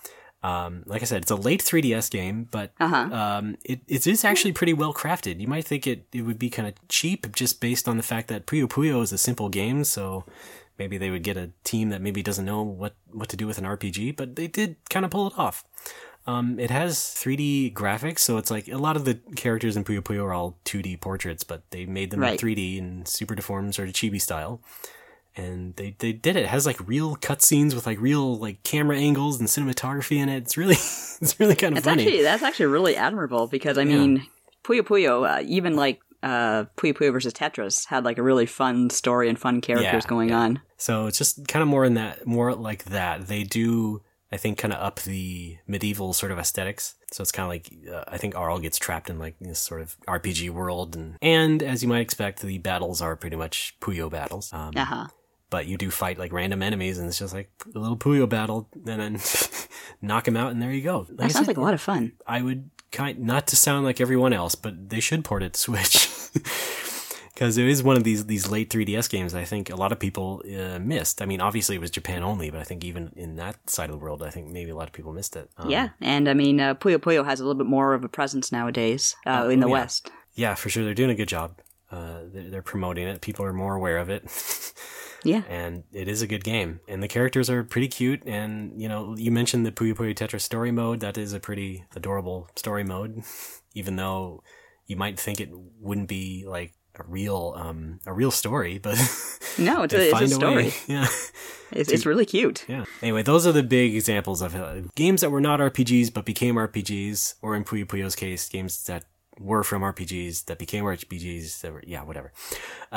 Um, like I said, it's a late three D S game, but Uh-huh. um, it, it is actually pretty well crafted. You might think it, it would be kind of cheap just based on the fact that Puyo Puyo is a simple game, so maybe they would get a team that maybe doesn't know what, what to do with an R P G, but they did kind of pull it off. Um, it has three D graphics, so it's like a lot of the characters in Puyo Puyo are all two D portraits, but they made them Right. in three D in super deformed sort of chibi style. And they, they did it. It has like real cutscenes with like real like camera angles and cinematography in it. It's really it's really kind of It's funny. actually that's actually really admirable because I mean, Puyo Puyo, uh, even like uh, Puyo Puyo versus Tetris had like a really fun story and fun characters Yeah, going yeah. on. So it's just kind of more in that, more like that. They do, I think, kind of up the medieval sort of aesthetics. So it's kind of like, uh, I think Arl gets trapped in like this sort of R P G world. And, and as you might expect, the battles are pretty much Puyo battles. Um, Uh huh. But you do fight like random enemies and it's just like a little Puyo battle and then knock them out and there you go. Like I That sounds said, like a lot of fun. I would kind, not to sound like everyone else, but they should port it to Switch. Because it is one of these these late three D S games I think a lot of people uh, missed. I mean, obviously it was Japan only, but I think even in that side of the world, I think maybe a lot of people missed it. Um, Yeah, and I mean, uh, Puyo Puyo has a little bit more of a presence nowadays uh, Oh, in the yeah. West. Yeah, for sure. They're doing a good job. Uh, they're, they're promoting it. People are more aware of it. Yeah. And it is a good game. And the characters are pretty cute. And, you know, you mentioned the Puyo Puyo Tetris story mode. That is a pretty adorable story mode. Even though you might think it wouldn't be like a real um, a real story. But No, it's they a, it's a find story. way. Yeah. It's, it's really cute. Yeah. Anyway, those are the big examples of uh, games that were not R P Gs but became R P Gs. Or in Puyo Puyo's case, games that were from R P Gs that became R P Gs that were, yeah, whatever. Uh,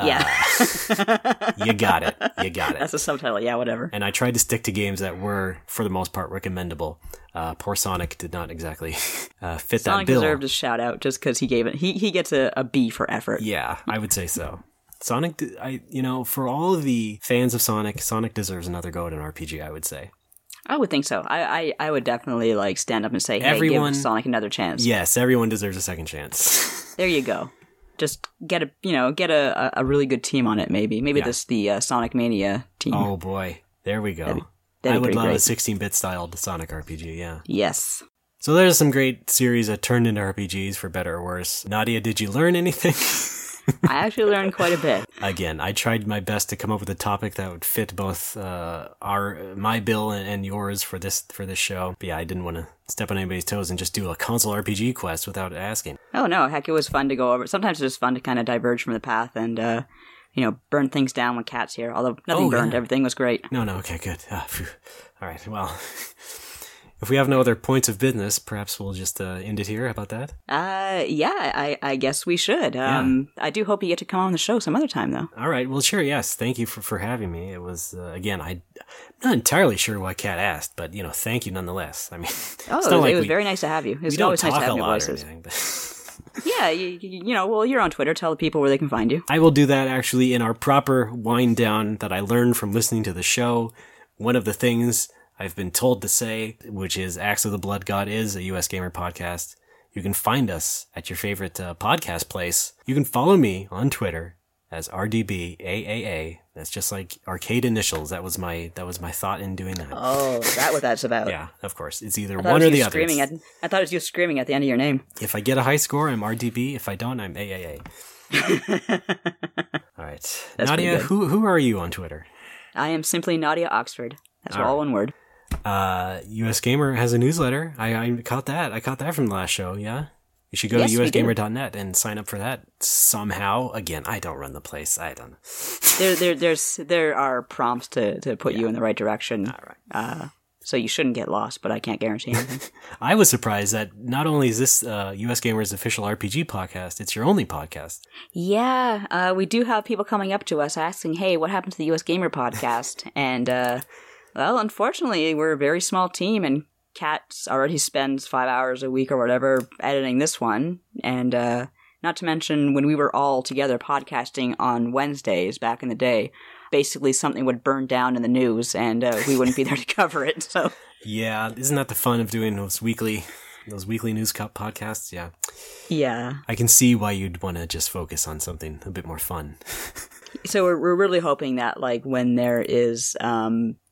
Yeah. You got it. You got it. That's a subtitle. Yeah, whatever. And I tried to stick to games that were, for the most part, recommendable. Uh, poor Sonic did not exactly uh, fit Sonic that bill. deserved a shout out just because he gave it. He he gets a, a B for effort. Yeah, I would say so. Sonic, d- I you know, for all of the fans of Sonic, Sonic deserves another go at an R P G, I would say. I would think so. I, I, I would definitely like stand up and say, "Hey, Everyone- give Sonic another chance." Yes, everyone deserves a second chance. There you go. Just get a you know get a, a really good team on it. Maybe maybe Yeah. this the uh, Sonic Mania team. Oh boy, there we go. That'd be- that'd I be would pretty love a great. sixteen-bit styled Sonic R P G, yeah. Yes. So there's some great series that turned into R P Gs, for better or worse. Nadia, did you learn anything? I actually learned quite a bit. Again, I tried my best to come up with a topic that would fit both uh, our my bill and, and yours for this for this show. But yeah, I didn't want to step on anybody's toes and just do a console R P G quest without asking. Oh no, heck, it was fun to go over. Sometimes it's just fun to kind of diverge from the path and uh, you know burn things down when Cat's here. Although nothing Oh, burned, yeah. everything was great. No, no, okay, good. Ah, phew. All right, well, if we have no other points of business, perhaps we'll just uh, end it here. How about that? Uh, yeah, I, I guess we should. Um, I do hope you get to come on the show some other time, though. All right, well, sure, yes. Thank you for, for having me. It was, uh, again, I, I'm not entirely sure why Kat asked, but, you know, thank you nonetheless. I mean, Oh, it's it not was, like it was we, very nice to have you. we It's don't always nice talk to have a new lot or voices. anything, but... Yeah, you, you you know, well, you're on Twitter. Tell the people where they can find you. I will do that actually in our proper wind down that I learned from listening to the show. One of the things I've been told to say, which is Axe of the Blood God is a U S Gamer podcast. You can find us at your favorite uh, podcast place. You can follow me on Twitter as R D B A A A. That's just like arcade initials. That was my that was my thought in doing that. Oh, is that what that's about? Yeah, of course. It's either I thought one it or was the you other. screaming It's- at, I thought it was you screaming at the end of your name. If I get a high score, I'm R D B. If I don't, I'm A A A. All right. That's Nadia, pretty good. who who are you on Twitter? I am simply Nadia Oxford. That's All all right. one word. Uh, U S Gamer has a newsletter. I, I caught that. I caught that from the last show, yeah? You should go Yes, to we U S gamer do. dot net and sign up for that somehow. Again, I don't run the place. I don't know. There, there, there's, there are prompts to, to put you in the right direction. All right. Uh, so you shouldn't get lost, but I can't guarantee anything. I was surprised that not only is this uh, U S Gamer's official R P G podcast, it's your only podcast. Yeah, uh, we do have people coming up to us asking, hey, what happened to the U S Gamer podcast? And, uh, well, unfortunately, we're a very small team, and Kat already spends five hours a week or whatever editing this one. And uh, not to mention, when we were all together podcasting on Wednesdays back in the day, basically something would burn down in the news, and uh, we wouldn't be there to cover it. So Yeah, isn't that the fun of doing those weekly, those weekly news cup podcasts? Yeah, yeah. I can see why you'd want to just focus on something a bit more fun. So we're we're really hoping that like when there is um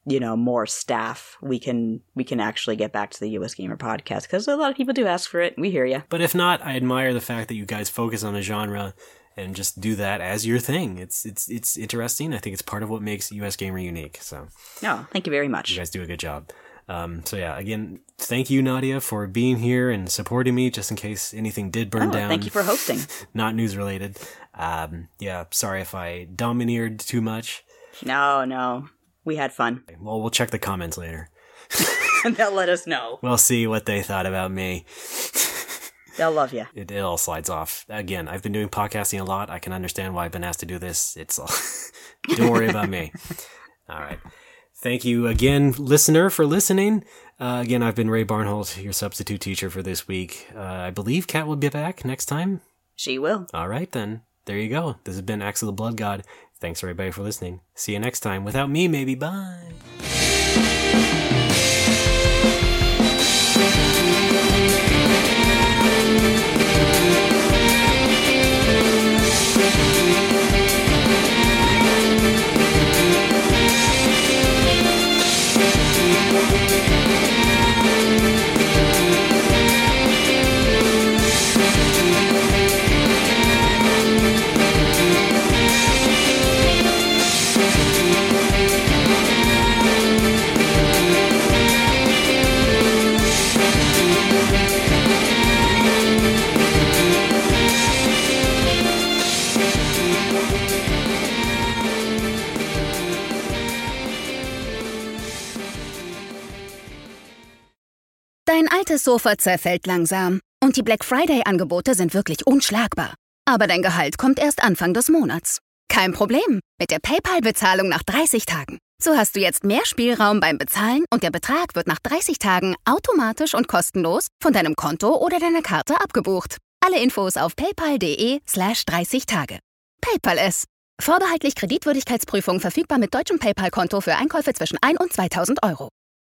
you know, more staff, we can we can actually get back to the U S Gamer podcast, because a lot of people do ask for it. We hear you. But if not, I admire the fact that you guys focus on a genre and just do that as your thing. It's it's it's interesting. I think it's part of what makes U S Gamer unique. So, no, thank you very much. You guys do a good job. Um, so yeah, again, thank you, Nadia, for being here and supporting me, just in case anything did burn oh, down. Thank you for hosting. Not news related. Um, yeah, sorry if I domineered too much. No, no, we had fun. Well, we'll check the comments later. They'll let us know. We'll see what they thought about me. They'll love you. It, it all slides off. Again, I've been doing podcasting a lot. I can understand why I've been asked to do this. It's all... Don't worry about me. All right. Thank you again, listener, for listening. Uh, again, I've been Ray Barnholt, your substitute teacher for this week. Uh, I believe Kat will be back next time. She will. All right, then. There you go. This has been Axel the Blood God. Thanks, everybody, for listening. See you next time. Without me, maybe. Bye. Dein altes Sofa zerfällt langsam und die Black Friday-Angebote sind wirklich unschlagbar. Aber dein Gehalt kommt erst Anfang des Monats. Kein Problem, mit der PayPal-Bezahlung nach dreißig Tagen. So hast du jetzt mehr Spielraum beim Bezahlen und der Betrag wird nach dreißig Tagen automatisch und kostenlos von deinem Konto oder deiner Karte abgebucht. Alle Infos auf paypal.de slash 30 Tage. PayPal es. Vorbehaltlich Kreditwürdigkeitsprüfung verfügbar mit deutschem PayPal-Konto für Einkäufe zwischen ein und zweitausend Euro.